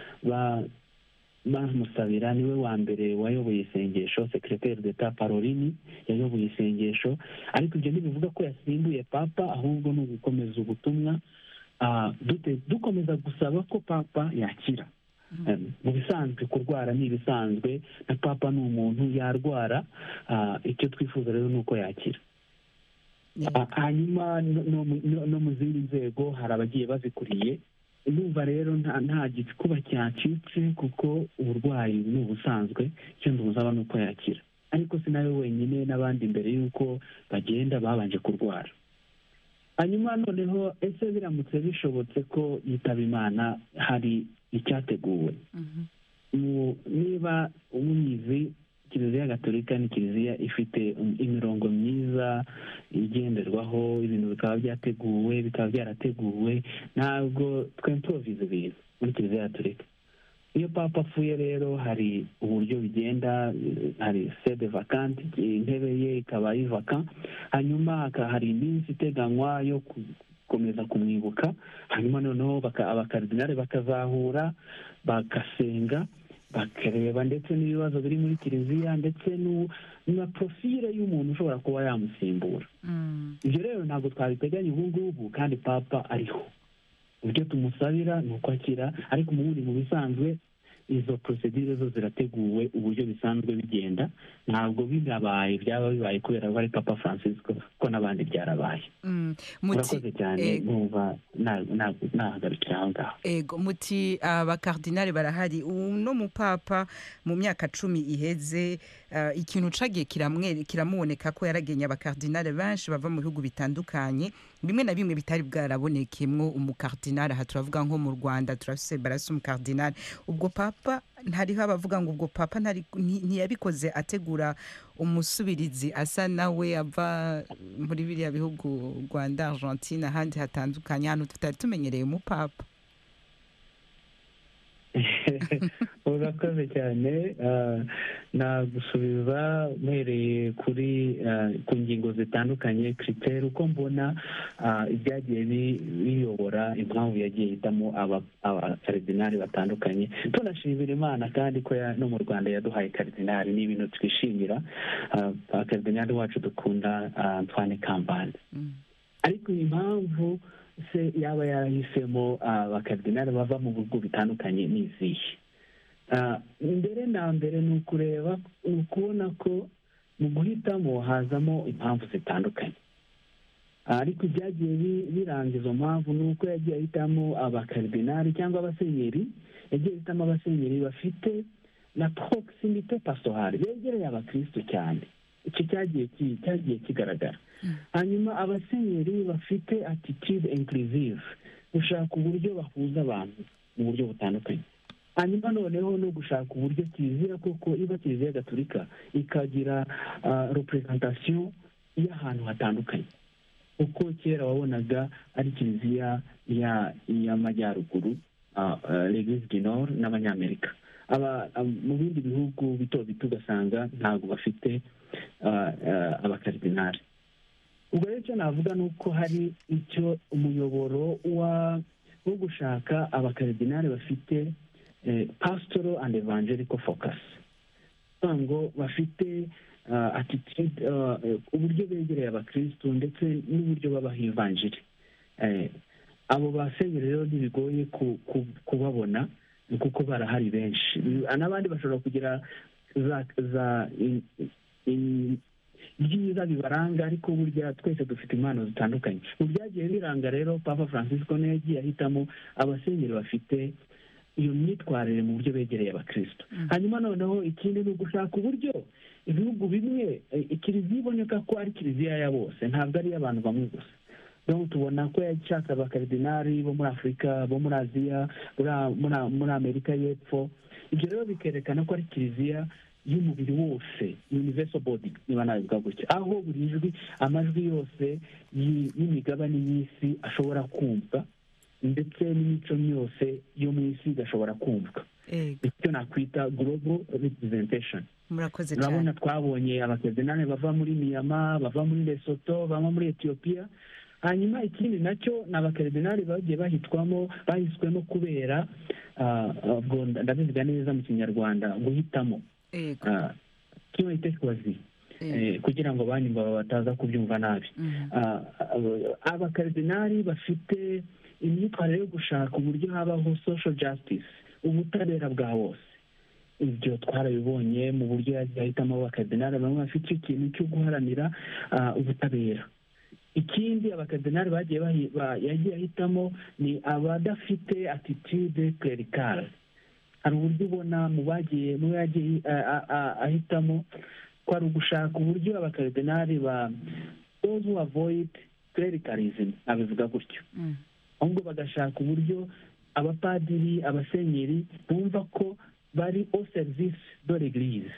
bamusabira, niwe wa mbere wayoboye isengesho. Secrétaire d'etat Parolini yayoboye isengesho, ariko ibyo ntibivuga ko yasimbuye Papa, ahubwo ni ugukomeza ubutumwa, dukomeza gusaba ko Papa yakira. Mu bisanzwe kurwara ni ibisanzwe, na Papa ni umuntu yarwara. Icyo twifuza rero ni uko yakira. Hanyuma no mu zindi nzego hari abagiye bazikuriye. Numva rero nta gikuba cyacitse, kuko uburwayi ni ubusanzwe. Icyo ndumva ni uko yakira, ariko si nawe wenyine, n'abandi mbere y'uko bagenda babanje kurwara. Hanyuma noneho ese biramutse bishobotse ko yitaba Imana, hari icyateguwe. Niba ubizi, kiliziya gatolika ni kiliziya ifite imirongo myiza igenderwaho, ibintu bikaba byateguwe, bikaba byarateguwe, ntabwo twemprovize ibintu muri kiliziya gatolika. Iyo Papa apfuye rero hari uburyo bigenda. Hari sede vacante, intebe ye ikaba ari vacant, hanyuma hari iminsi iteganywa yo gukomeza kumwibuka. Hanyuma noneho abakaridinari bakazahura bagasenga, bakareba ndetse n'ibibazo biri muri kiliziya, ndetse na profile y'umuntu ushobora kuba yamusimbura. Ibyo rero ntabwo twabiteganya ubu ngubu, kandi Papa ariho. Ibyo tumusabira ni uko akira, ariko mu bisanzwe izo procedure zo zirateguwe uburyo bisanzwe bigenda. Ntabwo byaba bibaye kubera ko ari Papa Francisco, ko n'abandi byarabaye. Murakoze cyane, numva nahagarikira aho ngaho. Ego muti abakardinali barahari. Uno mupapa mu myaka 10 iheze, ikintu cagiye kiramuboneka ko yaragenye abakardinali benshi bava mu bihugu bitandukanye, bimwe na bimwe bitari bwarabonekemwo umukardinali. Aha turavuga nko mu Rwanda turafise barasa umukardinali. Ubwo Papa ntariho abavuga ngo ubwo Papa ntiyabikoze ategura umusubirizi asa nawe ava muri biriya bihugu Rwanda, Argentine, ahandi hatandukanye, hano tutari tumenyereye umupapa. Urakoze cyane. Nagusubiza mpereye ku ngingo zitandukanye, critère uko mbona ibyagiye biyobora impamvu yagiye hitamo abakaridinari batandukanye. Tunashimira Imana kandi ko no mu Rwanda yaduhaye karidinari, ni ibintu twishimira. Abakaridinari wacu dukunda Antoine Kambanda. Ariko impamvu se yaba yarahisemo abakaridinari bava mu bihugu bitandukanye ni izihe? Mbere na mbere ni ukubona ko mu guhitamo hazamo impamvu zitandukanye, ariko ibyagiye biranga izo mpamvu ni uko yagiye ahitamo abakaridinari cyangwa abasenyeri. Yagiye ahitamo abasenyeri bafite na proximité pastorale, begereye abakristo cyane. Icyo cyagiye kigaragara. Hanyuma abasenyeri bafite attitude inclusive, gushaka uburyo bahuza abantu mu buryo butandukanye. Hanyuma noneho no gushaka uburyo kiliziya, koko iba kiliziya gatolika ikagira representation y'ahantu hatandukanye. Uko kera wabonaga ari kiliziya y'amajyaruguru, l'Église du Nord n'abanyamerika. Mu bindi bihugu bito bito ugasanga ntabwo bafite abakaridinari. Ubwo rero icyo navuga ni uko hari icyo umuyoboro wo gushaka abakaridinari bafite pastoral and evangelical focus, ngo bafite attitude, uburyo begereye abakristo ndetse n'uburyo babaha ivanjiri. abo basenyeri rero ntibigoye kubabona kuko barahari benshi, n'abandi bashobora kugira ibyiza bibaranga, ariko burya twese dufite impano zitandukanye. mu byagiye biranga rero Papa Francisco niyo yagiye ahitamo abasenyeri bafite iyo myitwarire mu buryo begereye abakristo. hanyuma noneho ikindi ni ugushaka uburyo ibihugu bimwe kiliziya iboneka ko ari kiliziya ya bose, ntabwo ari iy'abantu bamwe gusa. rero tubona ko yashatse abakaridinari bo muri Afurika, bo muri Aziya, muri Amerika y'Epfo. ibyo rero bikerekana ko ari kiliziya y'umubiri wose, universal body niba nabivuga gutya, aho buri jwi, amajwi yose y'imigabane y'isi ashobora kumva, ndetse n'imico yose yo mu isi igashobora kumvwa. icyo nakwita global representation. murakoze cyane. urabona twabonye abakaridinari bava muri Myanmar, bava muri Lesotho, bava muri Ethiopia. hanyuma ikindi nacyo ni abakaridinari bagiye bahiswemo kubera ndabivuga neza mu Kinyarwanda, guhitamo kimwe itekwazi, kugira ngo banyumva bataza kubyumva nabi. abakaridinari bafite imyitwarire yo gushaka uburyo habaho social justice, ubutabera bwa bose. ibyo twarabibonye mu buryo yagiye ahitamo abakaridinari bamwe bafite icyo kintu cyo guharanira ubutabera. ikindi abakaridinari yagiye ahitamo ni abadafite attitude clericale. hari uburyo ubona mu yagiye ahitamo ko ari ugushaka uburyo abakaridinari those who avoid clericalism, abivuga gutyo, ahubwo bagashaka uburyo abapadiri, abasenyeri bumva ko bari au service de l'église.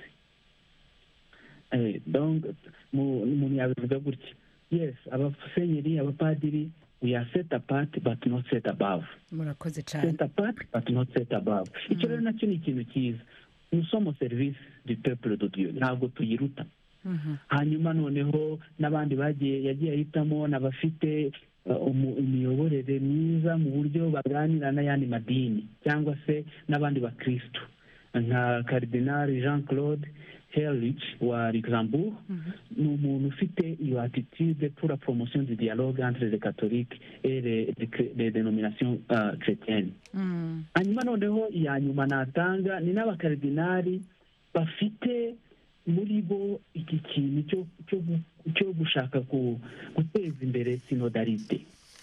donc umuntu yabivuga gutya, yes, abasenyeri, abapadiri, we are set apart but not set above. murakoze cyane. set apart but not set above. icyo rero nacyo ni ikintu cyiza. nous sommes au service du peuple de Dieu, ntabwo tuyiruta. hanyuma noneho n'abandi yagiye ahitamo n'abafite imiyoborere myiza mu buryo baganira n'ayandi madini cyangwa se n'abandi bakristo, nka Karidinali Jean Claude Herrich wa Luxembourg. ni umuntu ufite iyo attitude pour la promotion du dialogue entre les catholiques et les dénominations chrétiennes. hanyuma noneho iya nyuma natanga ni n'abakaridinali bafite muri bo iki kintu cyo gushaka guteza imbere sinodalite.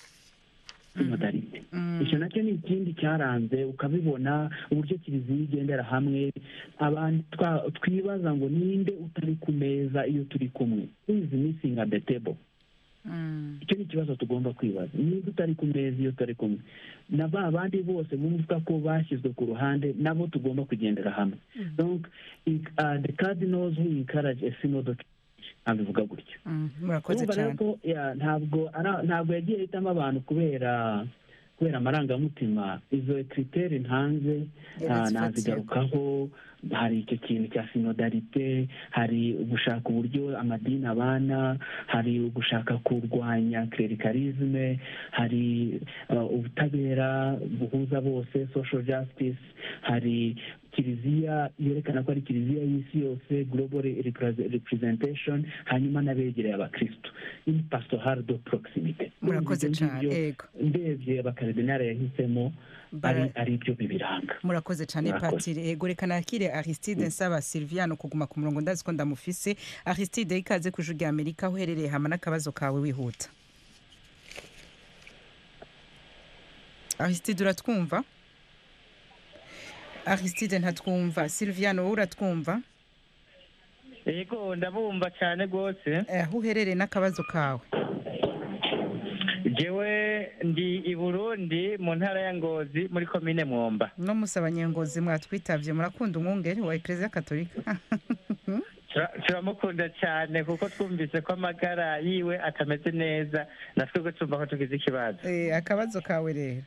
icyo nacyo ni ikindi cyaranze, ukabibona uburyo kiliziya igendera hamwe. abantu twibaza ngo ninde utari ku meza iyo turi kumwe, who is missing at the table. icyo ni ikibazo tugomba kwibaza, ninde utari ku meza iyo turi kumwe. na ba bandi bose bumva ko bashyizwe ku ruhande, nabo tugomba kugendera hamwe. donc the cardinals who encourage a synod abivuga gutyo. murakoze cyane. ntabwo yagiye ahitamo abantu kubera amarangamutima. izo criteri ntanze nazigarukaho. hari icyo kintu cya sinodalite, hari ugushaka uburyo amadini abana, hari ugushaka kurwanya clericalisme, hari ubutabera buhuza bose, social justice, hari kiliziya yerekana ko ari kiliziya y'isi yose, global representation, hanyuma n'abegereye abakristo, in pastoral de proximité. murakoze cyane. ndebye abakaridinari yahisemo ari ibyo bibiranga. murakoze cyane patiri. reka nakire Aristide nsaba Silviano kuguma ku murongo, ndazi ko ndamufise. Aristide, ikaze ku Ijwi rya Amerika, aho uherereye, hama n'akabazo kawe wihuta. Aristide, uratwumva? Aristide ntatwumva. Silviano, wowe uratwumva? yego ndabumva cyane rwose. aho uherereye n'akabazo kawe? jewe ndi i Burundi mu ntara ya Ngozi muri komine Mwomba. no musaba Nyengozi mwatwitavye, murakunda umwungeri wa Eklezia Katolika? turamukunda cyane kuko twumvise ko amagara yiwe atameze neza, natwe tumva ko tugize ikibazo. akabazo kawe rero?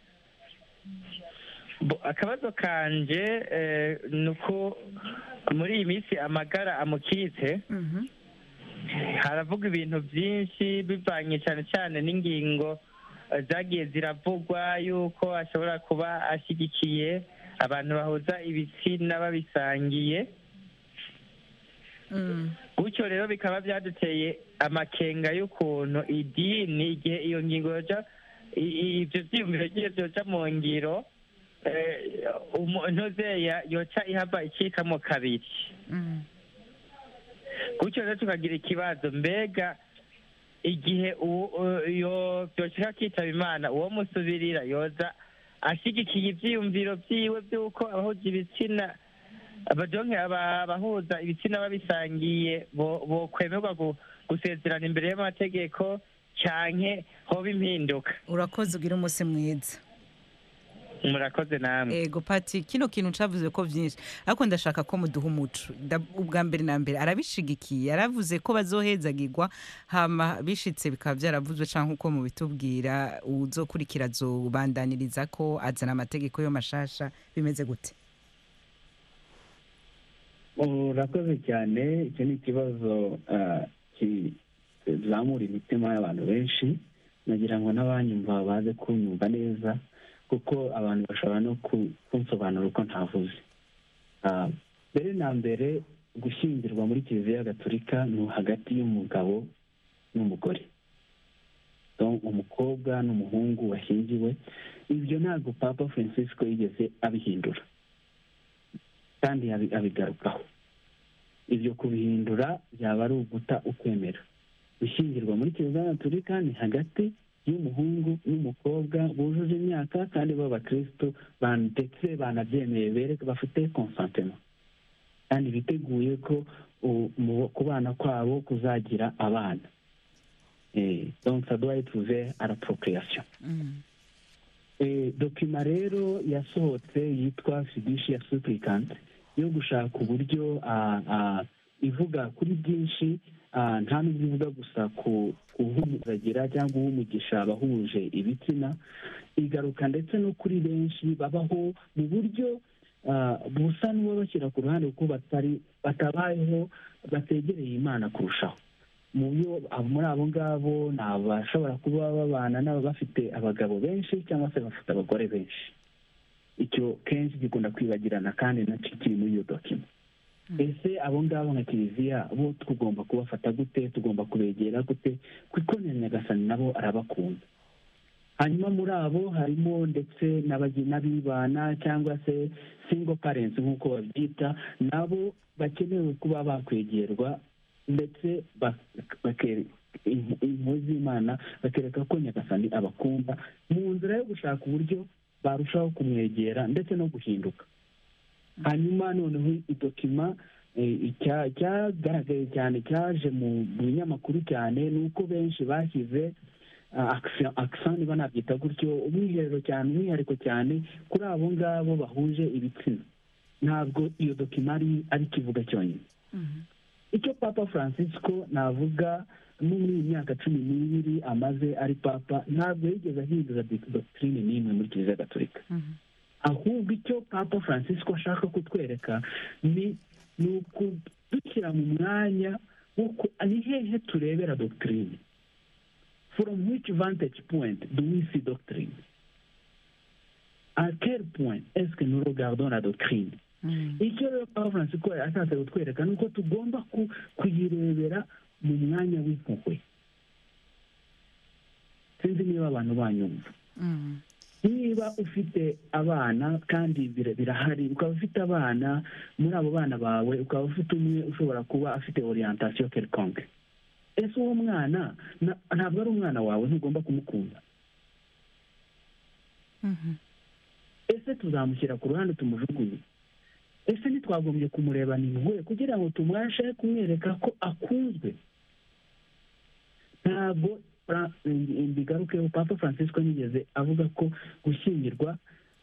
akabazo kanje nuko muri iyi minsi amagara amukitse. haravuga ibintu byinshi bivanye cyane cyane n'ingingo zagiye ziravugwa yuko ashobora kuba ashyigikiye abantu bahuza ibitsina babisangiye. gutyo rero bikaba byaduteye amakenga y'ukuntu idini, igihe iyo ngingo ibyo byiyumviro byiwe byoca mu ngiro ntuzeya yoca ihava icikamo kabiri. Gutyo rero tukagira ikibazo, mbega igihe byoshaka kwitaba Imana uwo musubirira yoza ashyigikiye ibyiyumviro byiwe by'uko abahuza ibitsina abahuza ibitsina babisangiye bo kwemerwa gusezerana imbere y'amategeko canke hoba impinduka. Urakoze, ugira umunsi mwiza. Murakoze namwe. Ego Pati, kino kintu cavuze ko vyinshi ariko ndashaka ko muduha umuco. Ubwa mbere na mbere arabishigikiye, yaravuze ko bazohezagirwa, hama bishitse bikaba vyaravuzwe canke uko mubitubwira uzokurikira zobandaniriza ko azana amategeko yo mashasha, bimeze gute? Urakoze cyane. Icyo ni ikibazo kizamura imitima y'abantu benshi, nagira ngo n'abanyumva baze kunyumva neza, kuko abantu bashobora no kunsobanura uko ntavuze. Mbere na mbere, gushyingirwa muri Kiliziya Gatolika ni hagati y'umugabo n'umugore, umukobwa n'umuhungu washyingiwe. Ibyo ntabwo Papa Francisco yigeze abihindura kandi abigarukaho. Ibyo kubihindura byaba ari uguta ukwemera. Gushyingirwa muri Kiliziya Gatolika ni hagati y'umuhungu n'umukobwa bujuje imyaka kandi b'abakristo ndetse banabyemeye, bafite consentement kandi biteguye ko ku bana kwabo kuzagira abana. Donc ça doit être ouvert à la procréation. Dokima rero yasohotse yitwa Fiducia Supplicans yo gushaka uburyo ivuga kuri byinshi, nta n'ubwo ivuga gusa kuhumuzagira cyangwa guhumugisha abahuje ibitsina, igaruka ndetse no kuri benshi babaho mu buryo busa n'ubabashyira ku ruhande kuko batabayeho bategereye Imana kurushaho. Muri abo ngabo ni abashobora kuba babana bafite abagabo benshi cyangwa se bafite abagore benshi. Icyo kenshi gikunda kwibagirana kandi nacyo kiri muri iyo dokima. Ese abo ngabo nka Kiliziya bo tugomba kubafata gute, tugomba kubegera gute, kuko Nyagasani nabo arabakunda. Hanyuma muri abo harimo ndetse n'abibana cyangwa se single parents nk'uko babyita, nabo bakenewe kuba bakwegerwa ndetse impuhwe z'Imana bakereka ko Nyagasani abakunda mu nzira yo gushaka uburyo barushaho kumwegera ndetse no guhinduka. Hanyuma noneho idokima cyagaragaye cyane, cyaje mu binyamakuru cyane, ni uko benshi bashyize accent, niba nabyita gutyo, umwihariko cyane kuri abo ngabo bahuje ibitsina. Ntabwo iyo dokima ari kivuga cyonyine. Icyo Papa Francisco navuga muri iyi myaka 12 amaze ari papa, ntabwo yigeze ahindura doctrine n'imwe muri Kiliziya Gatolika. Ahubwo icyo Papa Francisco ashaka kutwereka ni ukudushyira mu mwanya w'uko ni hehe turebera doctrine. From which vantage point do we see doctrine? À quel point est-ce que nous regardons la doctrine? Icyo rero Papa Francisco ashatse kutwereka ni uko tugomba kuyirebera mu mwanya w'impuhwe. Sinzi niba abantu banyumva. Niba ufite abana kandi birahari, ukaba ufite abana, muri abo bana bawe ukaba ufite umwe ushobora kuba afite orientation quelconque, ese uwo mwana ntabwo ari umwana wawe, ntugomba kumukunda. Ese tuzamushyira ku ruhande tumujugunye? Ese ntitwagombye kumurebana impuhwe kugira ngo tumwashe kumwereka ko akunzwe? Ntabwo bigarukeho Papa Francisco yigeze avuga ko gushyingirwa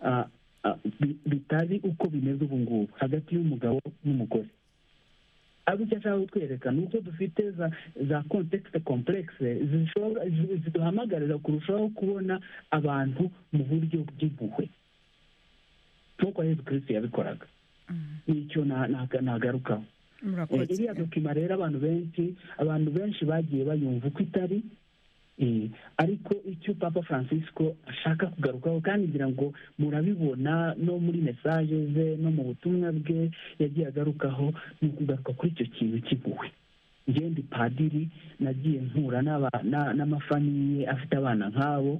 bitazi uko bimeze ubu ngubu hagati y'umugabo n'umugore. Abo icyo ashaka kutwereka ni uko dufite za contexte complexe ziduhamagarira kurushaho kubona abantu mu buryo bw'impuhwe nk'uko Yesu Kristo yabikoraga. Nicyo nagarukaho. Iriya dokima rero abantu benshi bagiye bayumva uko itari, ariko icyo Papa Francisco ashaka kugarukaho, kandi ngira ngo murabibona no muri message ze no mu butumwa bwe yagiye agarukaho, ni ukugaruka kuri icyo kintu cy'impuhwe. Njye ndi padiri, nagiye mpura n'amafamiye afite abana nk'abo,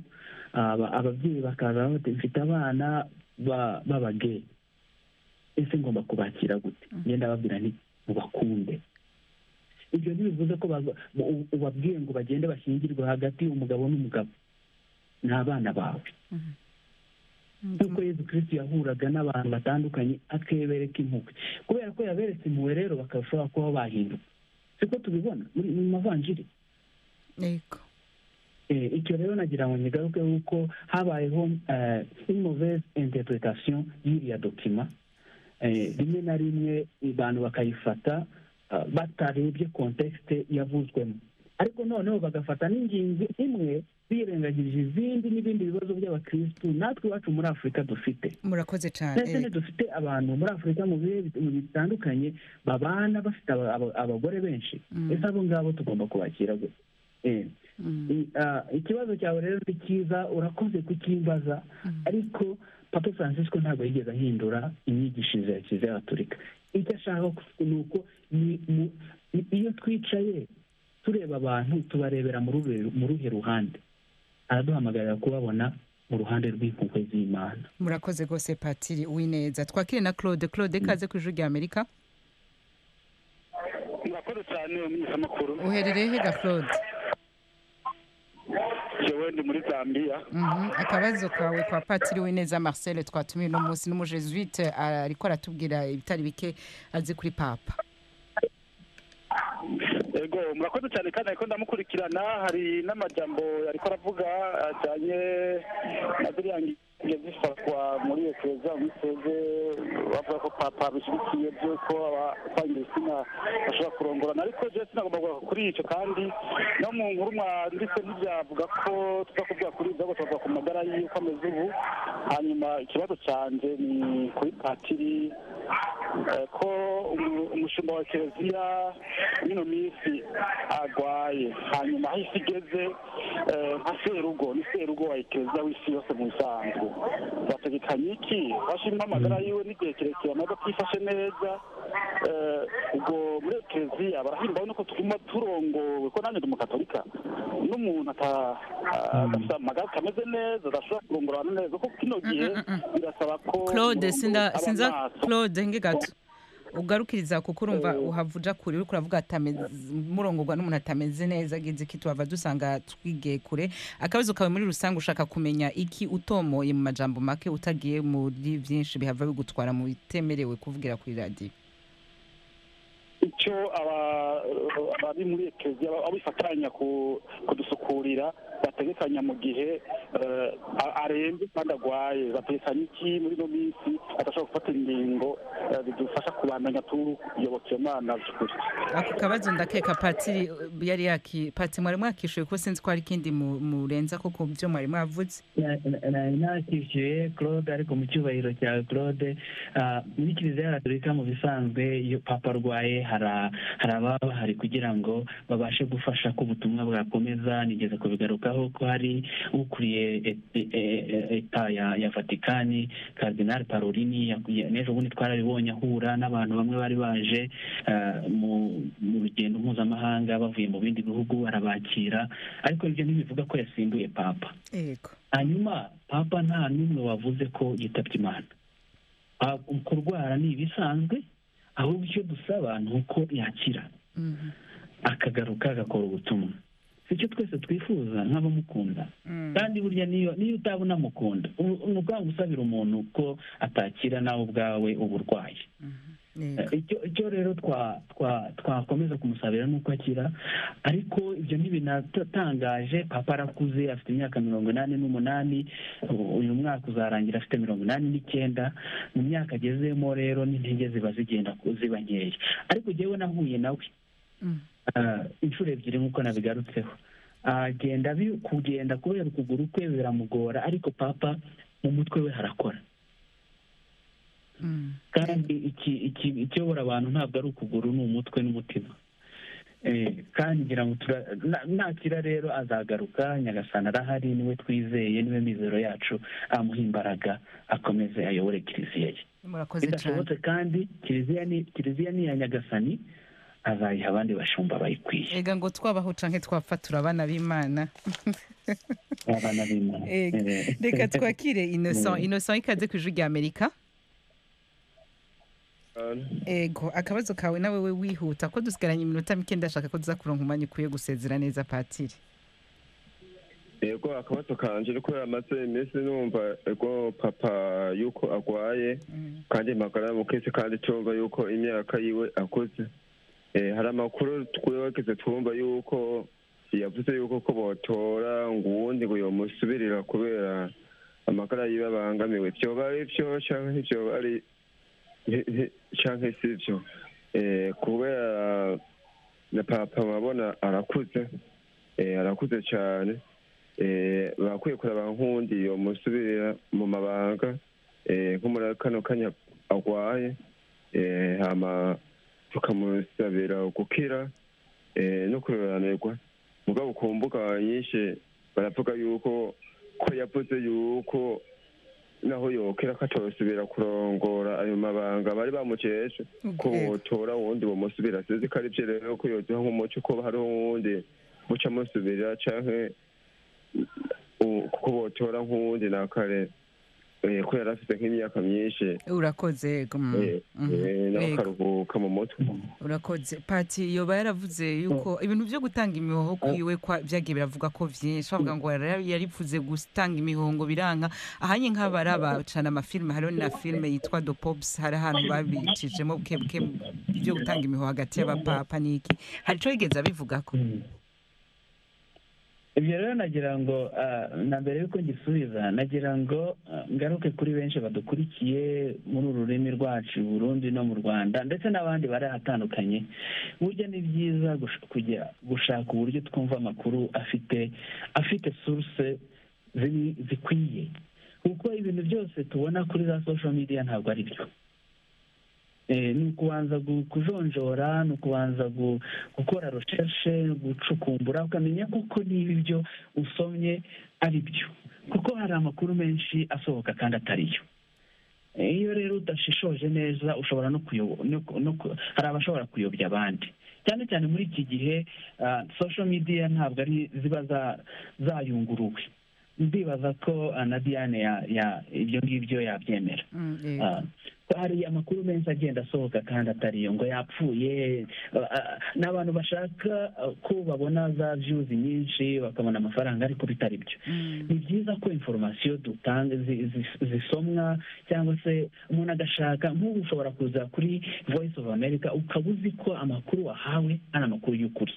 ababyeyi bakaza bati mfite abana b'abageye, ese ngomba kubakira gute? ngenda babwira nti mubakunde. ibyo ntibivuze ko ubabwiye ngo bagende bashyingirwe hagati umugabo n'umugabo, ni abana bawe. nk'uko Yezu Kristo yahuraga n'abantu batandukanye akebereka impuhwe, kubera ko yaberetse impuhwe rero bakashobora kuba bahinduka. siko tubibona mu mavanjiri. yego. icyo rero nagira ngo nyigaruke yuko habayeho une mauvaise interprétation y'iriya dokima. rimwe na rimwe abantu bakayifata batarebye contexte yavuzwemo, ariko noneho bagafata n'ingingo imwe birengagije izindi n'ibindi bibazo by'abakristu natwe iwacu muri Afurika dufite. murakoze cyane. ndetse dufite abantu muri Afurika mu bihe bitandukanye babana bafite abagore benshi. ese abo ngabo tugomba kubakira gute? ikibazo cyawe rero ni cyiza, urakoze kukimbaza, ariko Papa Francisco ntabwo yigeze ahindura inyigishirize ya Kiliziya Gatolika. icyo ashaka ni uko iyo twicaye tureba abantu tubarebera mu ruhe ruhande, araduhamagarira kubabona mu ruhande rw'impuhwe z'Imana. murakoze rwose Patiri Uwineza. twakire na Claude. Claude, kaze ku Ijwi ry'Amerika. murakoze cyane umunyamakuru. uherereye he ga Claude? jewe ndi muri Zambia. akabazo kawe kwa Patiri Uwineza Marcel twatumiye uno munsi n'umujesuite ariko aratubwira ibitari bike azi kuri Papa. Ego murakoze cyane kandi ariko ndamukurikirana, hari n'amajambo yariko aravuga ajyanye na ziriya zifatwa muri Eklezia Umuseze, bavuga ko Papa bishyigikiye by'uko abasangiye izina bashobora kurongorana, ariko je sinagomba kuvuga kuri icyo, kandi no mu nkuru mwanditse ntibyavuga ko tuza kuvuga kuri ibyo, tuvuga ku magara y'uko ameze ubu. hanyuma ikibazo cyanjye ni kuri Patiri, ko umushumba wa Kiliziya mino minsi agwaye, hanyuma aho isi igeze nka serugo, ni serugo wa Kiliziya w'isi yose mu bisanzwe, bategekanye iki? bashimwa amagara yiwe n'igihe kirekire amaze atifashe neza. ubwo muri Kiliziya barahimbaho nuko tuguma turongowe, ko nanjye ndi umukatolika, n'umuntu adafite amagara atameze neza adashobora kurongorana neza, kuko kino gihe birasaba ko Claude sinza Claude nge gato ugarukiriza kuko urumva uhavuja kure uri kuravuga murongorwa n'umuntu atameze neza, agize iki tuhava dusanga twigeye kure. akabazo kawe muri rusange ushaka kumenya iki utomoye mu majambo make utagiye muri byinshi bihava bigutwara mu bitemerewe kuvugira kuri radio? icyo abari muri Eklezia abifatanya kudusukurira bategekanya mu gihe arembye kandi agwaye, bategekanya iki muri no minsi adashobora gufata ingingo bidufasha kubandanya tuyoboke Imana by'ukuri. ako kabazo ndakeka Patiri yari Patiri mwari mwakishuye ko sinzi ko hari ikindi murenza ko ku byo mwari mwavuze. nakishyuye Claude, ariko mu cyubahiro cya Claude, muri Kiliziya Gatolika mu bisanzwe iyo Papa arwaye hari ababa bahari kugira ngo babashe gufasha ko ubutumwa bwakomeza. nigeze kubigarukaho ko hari ukuriye eta ya Vatikani, Cardinal Parolini, n'ejo bundi twarabibonye ahura n'abantu bamwe bari baje mu rugendo mpuzamahanga bavuye mu bindi bihugu, arabakira, ariko ibyo ntibivuga ko yasimbuye Papa. hanyuma Papa nta n'umwe wavuze ko yitabye Imana. kurwara ni ibisanzwe, ahubwo icyo dusaba ni uko yakira akagaruka agakora ubutumwa. si cyo twese twifuza nk'abamukunda, kandi burya niyo utabona amukunda ni ukwanga gusabira umuntu ko atakira nawe ubwawe uburwayi. icyo rero twakomeza kumusabira nuko akira, ariko ibyo ntibinatangaje. Papa arakuze, afite imyaka 88, uyu mwaka uzarangira afite 89. mu myaka agezemo rero n'intege ziba zigenda ziba nkeya, ariko jyewe nahuye nawe inshuro ebyiri nk'uko nabigarutseho. kugenda kubera ukuguru kwe biramugora, ariko Papa mu mutwe we harakora. kandi ikiyobora abantu ntabwo ari ukuguru, ni umutwe n'umutima. kandi ngira ngo nakira rero azagaruka. Nyagasani arahari, niwe twizeye, niwe mizero yacu, amuha imbaraga akomeze ayobore Kiliziya ye. bidashobotse kandi Kiliziya ni iya Nyagasani, azayiha abandi bashumba bayikwiye. ega ngo twabaho canke twapfa turabana b'Imana. Abana b'Imana. Reka twakire Innocent ikaze ku Ijwi ry'Amerika. Ego akabazo kawe nawe we wihuta ko dusigaranye iminota mike ndashaka ko tuza kuronka umwanya ukwiye gusezera neza Patiri. Ego akabazo kanje ariko yamaze iminsi numva ego papa yuko agwaye kandi magara mukese kandi tumva yuko imyaka yiwe akuze. Hari amakuru twegeze twumva yuko yavuze yuko ko botora nguwundi ngo yomusubirira kubera amagara yiwe abangamiwe. Vyoba ari vyo canke ivyo ari canke sivyo? Kubera na papa mabona arakuze cyane. Bakwiye kuraba nk'undi yomusubirira mu mabanga nko muri kano kanya agwaye, hama tukamusabira gukira no kuroranirwa. Mugabo ku mbuga nyinshi baravuga yuko ko yavuze yuko naho yokera katosubira kurongora ayo mabanga bari bamuceje ko botora wundi bomusubira. Sizi ko ari vyo rero ko yoduha nk'umuco ko hariho wundi buca musubirira canke kuko botora nk'uwundi na kare ko yari afite nk'imyaka myinshi. Urakoze n'akaruhuka mu mutwe. Urakoze Pati yoba yaravuze yuko ibintu byo gutanga imihoho kwiwe byagiye biravuga ko vyinshi bavuga ngo yarivuze gutanga imihongo biranka ahanye nk'abaraba cana amafilme hariho na filme yitwa The Pops hari ahantu babicijemo bukebuke byo gutanga imihoho hagati y'abapapa niki hari ico yigeze abivuga ko. Ibyo rero nagira ngo na mbere yuko ngisubiza nagira ngo ngaruke kuri benshi badukurikiye muri uru rurimi rwacu Burundi no mu Rwanda ndetse n'abandi bari ahatandukanye. Burya ni byiza kujya gushaka uburyo twumva amakuru afite source zikwiye, kuko ibintu byose tubona kuri za social media ntabwo ari byo. Ni ukubanza kujonjora, ni ukubanza gukora recherche, gucukumbura ukamenya kuko niba ibyo usomye ari byo, kuko hari amakuru menshi asohoka kandi atariyo. Iyo rero udashishoje neza ushobora hari abashobora kuyobya abandi, cyane cyane muri iki gihe social media ntabwo ari ziba zayunguruwe. Ndibaza ko na Diane ibyo ngibyo yabyemera. Hari amakuru menshi agenda asohoka kandi atariyo, ngo yapfuye. N'abantu bashaka ko babona za views nyinshi bakabona amafaranga ariko bitari byo. Ni byiza ko information dutanga zisomwa, cyangwa se umuntu agashaka nk'ubu ushobora kuza kuri Voice of America ukaba uzi ko amakuru wahawe ari amakuru y'ukuri,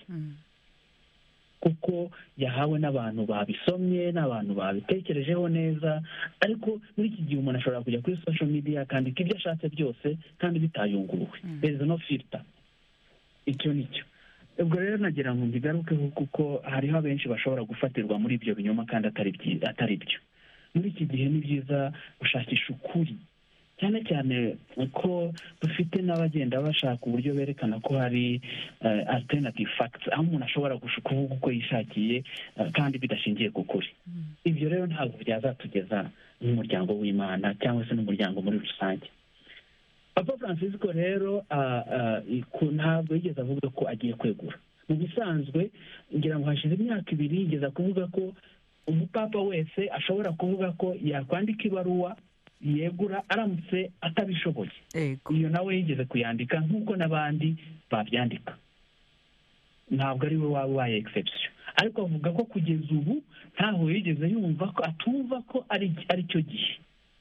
kuko yahawe n'abantu babisomye n'abantu babitekerejeho neza. Ariko muri iki gihe umuntu ashobora kujya kuri social media akandika ibyo ashatse byose kandi bitayunguruwe. There is no filter. Icyo nicyo. Ubwo rero nagira ngo mbigarukeho kuko hariho abenshi bashobora gufatirwa muri ibyo binyoma kandi atari byo. Muri iki gihe ni byiza gushakisha ukuri, cyane cyane ko dufite n'abagenda bashaka uburyo berekana ko hari alternative facts, aho umuntu ashobora kuvuga uko yishakiye kandi bidashingiye ku kuri. Ibyo rero ntabwo byazatugeza n'umuryango w'Imana cyangwa se n'umuryango muri rusange. Papa Francisco rero ntabwo yigeze avuga ko agiye kwegura. Mu bisanzwe ngira ngo hashize imyaka 2 yigeze kuvuga ko umupapa wese ashobora kuvuga ko yakwandika ibaruwa yegura aramutse atabishoboye. Iyo nawe yigeze kuyandika nk'uko n'abandi babyandika. Ntabwo ari we wabaye exception, ariko avuga ko kugeza ubu ntaho yigeze yumva ko atumva ko ari cyo gihe,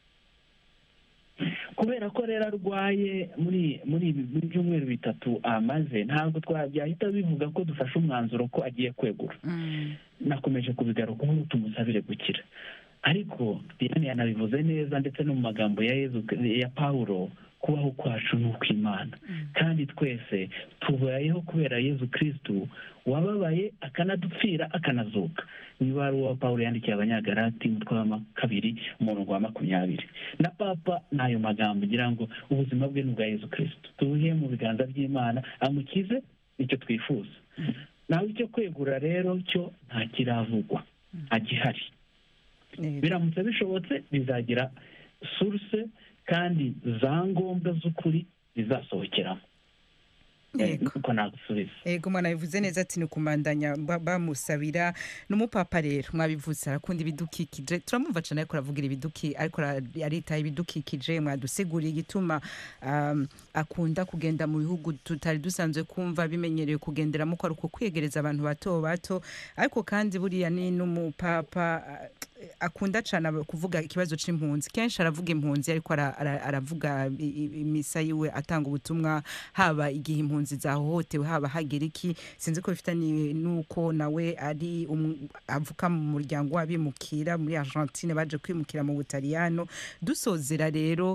kubera ko rero arwaye muri byumweru 3 amaze. Ntabwo twabyahita bivuga ko dufashe umwanzuro ko agiye kwegura. Nakomeje kubigaruka ngo tumusabire gukira, ariko Diane yanabivuze neza ndetse no mu magambo ya Paulo, kubaho kwacu ni ukw'Imana, kandi twese tubayeho kubera Yezu Kristo wababaye akanadupfira akanazuka. Nibaruwa Paulo yandikiye Abanyagalati umutwe wa 2 umurongo wa 20. Na papa nayo magambo ngira ngo ubuzima bwe n'ubwa Yezu Kristo tubuhe mu biganza by'Imana amukize, nicyo twifuza. Nawe icyo kwegura rero cyo nta kiravugwa, agihari. Biramutse bishobotse bizagira source kandi za ngombwa z'ukuri bizasohokeramo. uko nagusubiza ego mwana bivuze neza ati ni kumandanya bamusabira n'umupapa rero mwabivuze arakunda ibidukikije turamumva cyane ariko aravugira ariko aritaye ibidukikije mwadusiguriye igituma akunda kugenda mu bihugu tutari dusanzwe kumva bimenyereye kugenderamo ko ari uko kwegereza abantu bato bato ariko kandi buriya ni n'umupapa akunda cyane kuvuga ikibazo c'impunzi kenshi aravuga impunzi ariko aravuga imisa yiwe atanga ubutumwa haba igihe impunzi zahohotewe haba hagira iki sinzi ko bifitanye nuko nawe ari avuka mu muryango w'abimukira muri Argentine baje kwimukira mu Butaliyano dusozera rero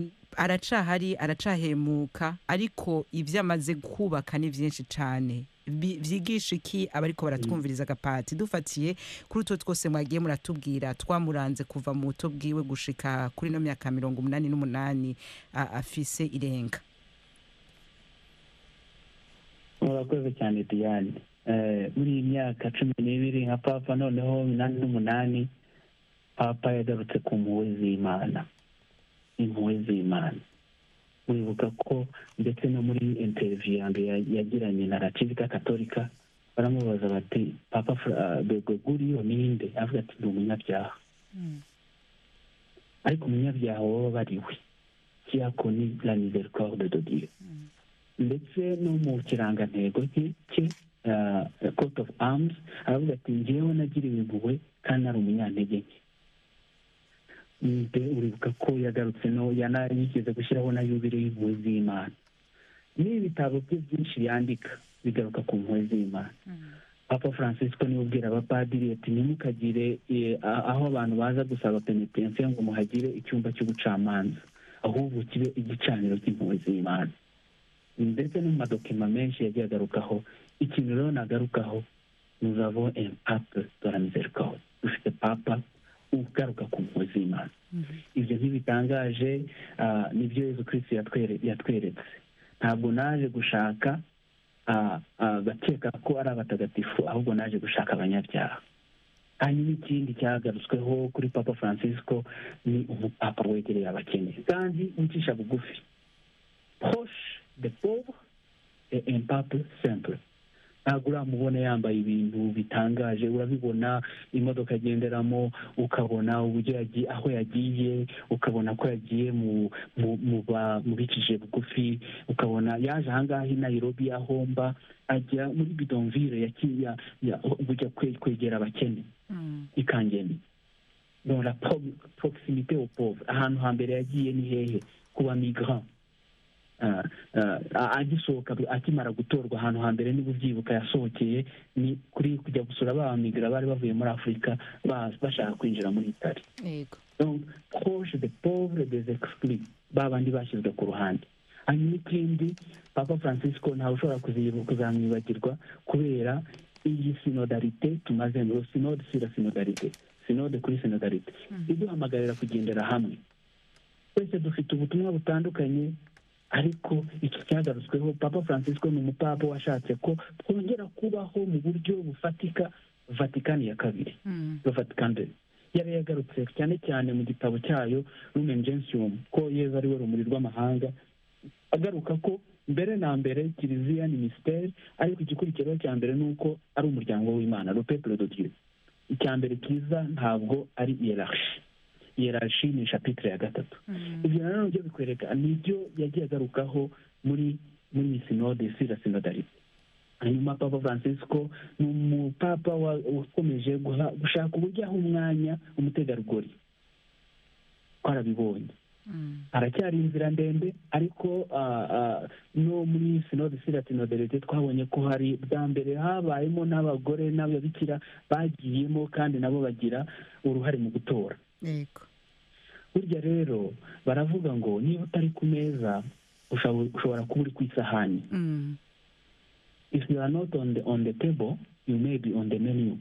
aracahemuka ariko ivyo amaze kubaka ni vyinshi cyane vyigisha iki abariko baratwumviriza agapati dufatiye kuri utwo twose mwagiye muratubwira twamuranze kuva mu buto bwiwe gushika kuri no myaka 88 afise irenga. Murakoze cyane Diane. Muri iyi myaka 12 nka papa noneho 88 papa yagarutse ku mpuhwe z'Imana. Impuhwe z'Imana. Wibuka ko ndetse no muri interview yagiranye na Rativika Katolika baramubaza bati papa Bergoglio ninde avuga ati ni umunyabyaha ariko umunyabyaha waba bariwe cyakoni la miséricorde de Dieu ndetse no mu kirangantego cye coat of arms aravuga ati njyewe nagiriwe impuhwe kandi ari umunyantege uribuka ko yagarutse no yigeze gushyiraho na yubile y'impuhwe z'Imana n'ibitabo bye byinshi yandika bigaruka ku mpuhwe z'Imana. Papa Francisco niwe ubwira abapadiri ati ntimukagire aho abantu baza gusaba penitence ngo muhagire icyumba cy'ubucamanza ahubwo kibe igicaniro cy'impuhwe z'Imana. Ndetse no mu madokima menshi yagiye agarukaho ikintu rero nagarukaho nous avons un pape de la miséricorde dufite papa ugaruka ku mpuhwe z'Imana. Ibyo ntibitangaje nibyo Yesu Kristo yatweretse. Ntabwo naje gushaka bakeka ko ari abatagatifu ahubwo naje gushaka abanyabyaha. Hanyuma ikindi cyagarutsweho kuri Papa Francisco ni umupapa wegereye abakene kandi wicisha bugufi, proche des pauvres et un pape simple. Ntabwo uramubona yambaye ibintu bitangaje, urabibona imodoka agenderamo ukabona uburyo aho yagiye, ukabona ko yagiye mu bicishije bugufi, ukabona yaje ahangaha i Nairobi ahomba ajya muri bidonville bujya kwegera abakene ikangeni. Dans la proximité aux pauvres, ahantu hambere yagiye ni hehe? Kuba migrant. Agisohoka akimara gutorwa ahantu hambere niba ubyibuka yasohokeye ni kuri kujya gusura abamigra bari bavuye muri Afurika bashaka kwinjira muri Italy. Donc proche des pauvres des exclus, babandi bashyizwe ku ruhande. Hanyuma ikindi Papa Francisco ntawe ushobora kuzamwibagirwa kubera iyi synodalité tumaze ngo synode sur la synodalité, synode kuri synodalité iduhamagarira kugendera hamwe. Twese dufite ubutumwa butandukanye ariko iki cyagarutsweho. Papa Francisco ni umupapa washatse ko twongera kubaho mu buryo bufatika Vatikani ya kabiri, Vatican II. Yari yagarutse cyane cyane mu gitabo cyayo Lumen Gentium ko Yesu ari we rumuri rw'amahanga, agaruka ko mbere na mbere Kiliziya ni mystère, ariko igikurikiraho cya mbere ni uko ari umuryango w'Imana, le peuple de Dieu. Icya mbere kiza ntabwo ari hierarchie ni chapitre ya 3. Ibyo rero byo bikwereka nibyo yagiye agarukaho muri synode sur la synodalité. Hanyuma Papa Francisco ni umupapa wakomeje gushaka uburyo aho umwanya umutegarugori. Arabibonye aracyari inzira ndende, ariko no muri synode sur la synodalité twabonye ko hari bwa mbere habayemo n'abagore n'ababikira bagiyemo kandi nabo bagira uruhare mu gutora. Burya rero baravuga ngo niba utari ku meza ushobora kuba uri ku isahani. If you are not on the table, you may be on the menu.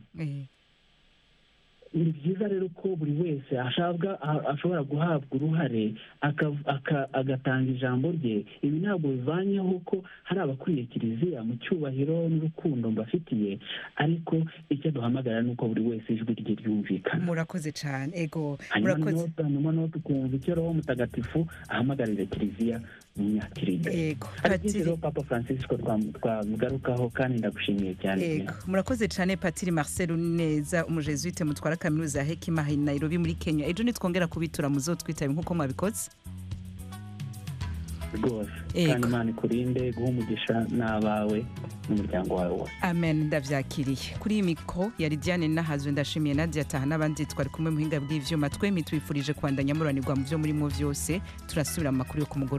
Ni byiza rero ko buri wese ashobora guhabwa uruhare agatanga ijambo rye. Ibi ntabwo bivanyeho ko hari abakuriye Kiliziya mu cyubahiro n'urukundo mbafitiye, ariko icyo duhamagara ni uko buri wese ijwi rye ryumvikana. Murakoze cyane. Ego murakoze. Hanyuma no tukumva icyo Roho Mutagatifu ahamagarira Kiliziya mu myaka iri imbere hari byinshi rero papa francisco twamugarukaho kandi ndagushimiye cyane. Murakoze cyane Patiri Marcel Neza umujesuite mutwara kaminuza ya Hekima i Nairobi muri Kenya. Ejo nitwongera kubitura muzotwitabe nkuko mwabikoze rwose kandi Imana ikurinde guha umugisha n'abawe n'umuryango wawe wose. Amen. Ndavyakiriye. Kuri iyi mikro yari Diane Nahazwe ndashimiye Nadia Taha n'abandi twari kumwe muhinga bw'ivyuma twemi twifurije kwandanya muranirwa mu byo murimo vyose turasubira mu makuru yo ku mugoroba.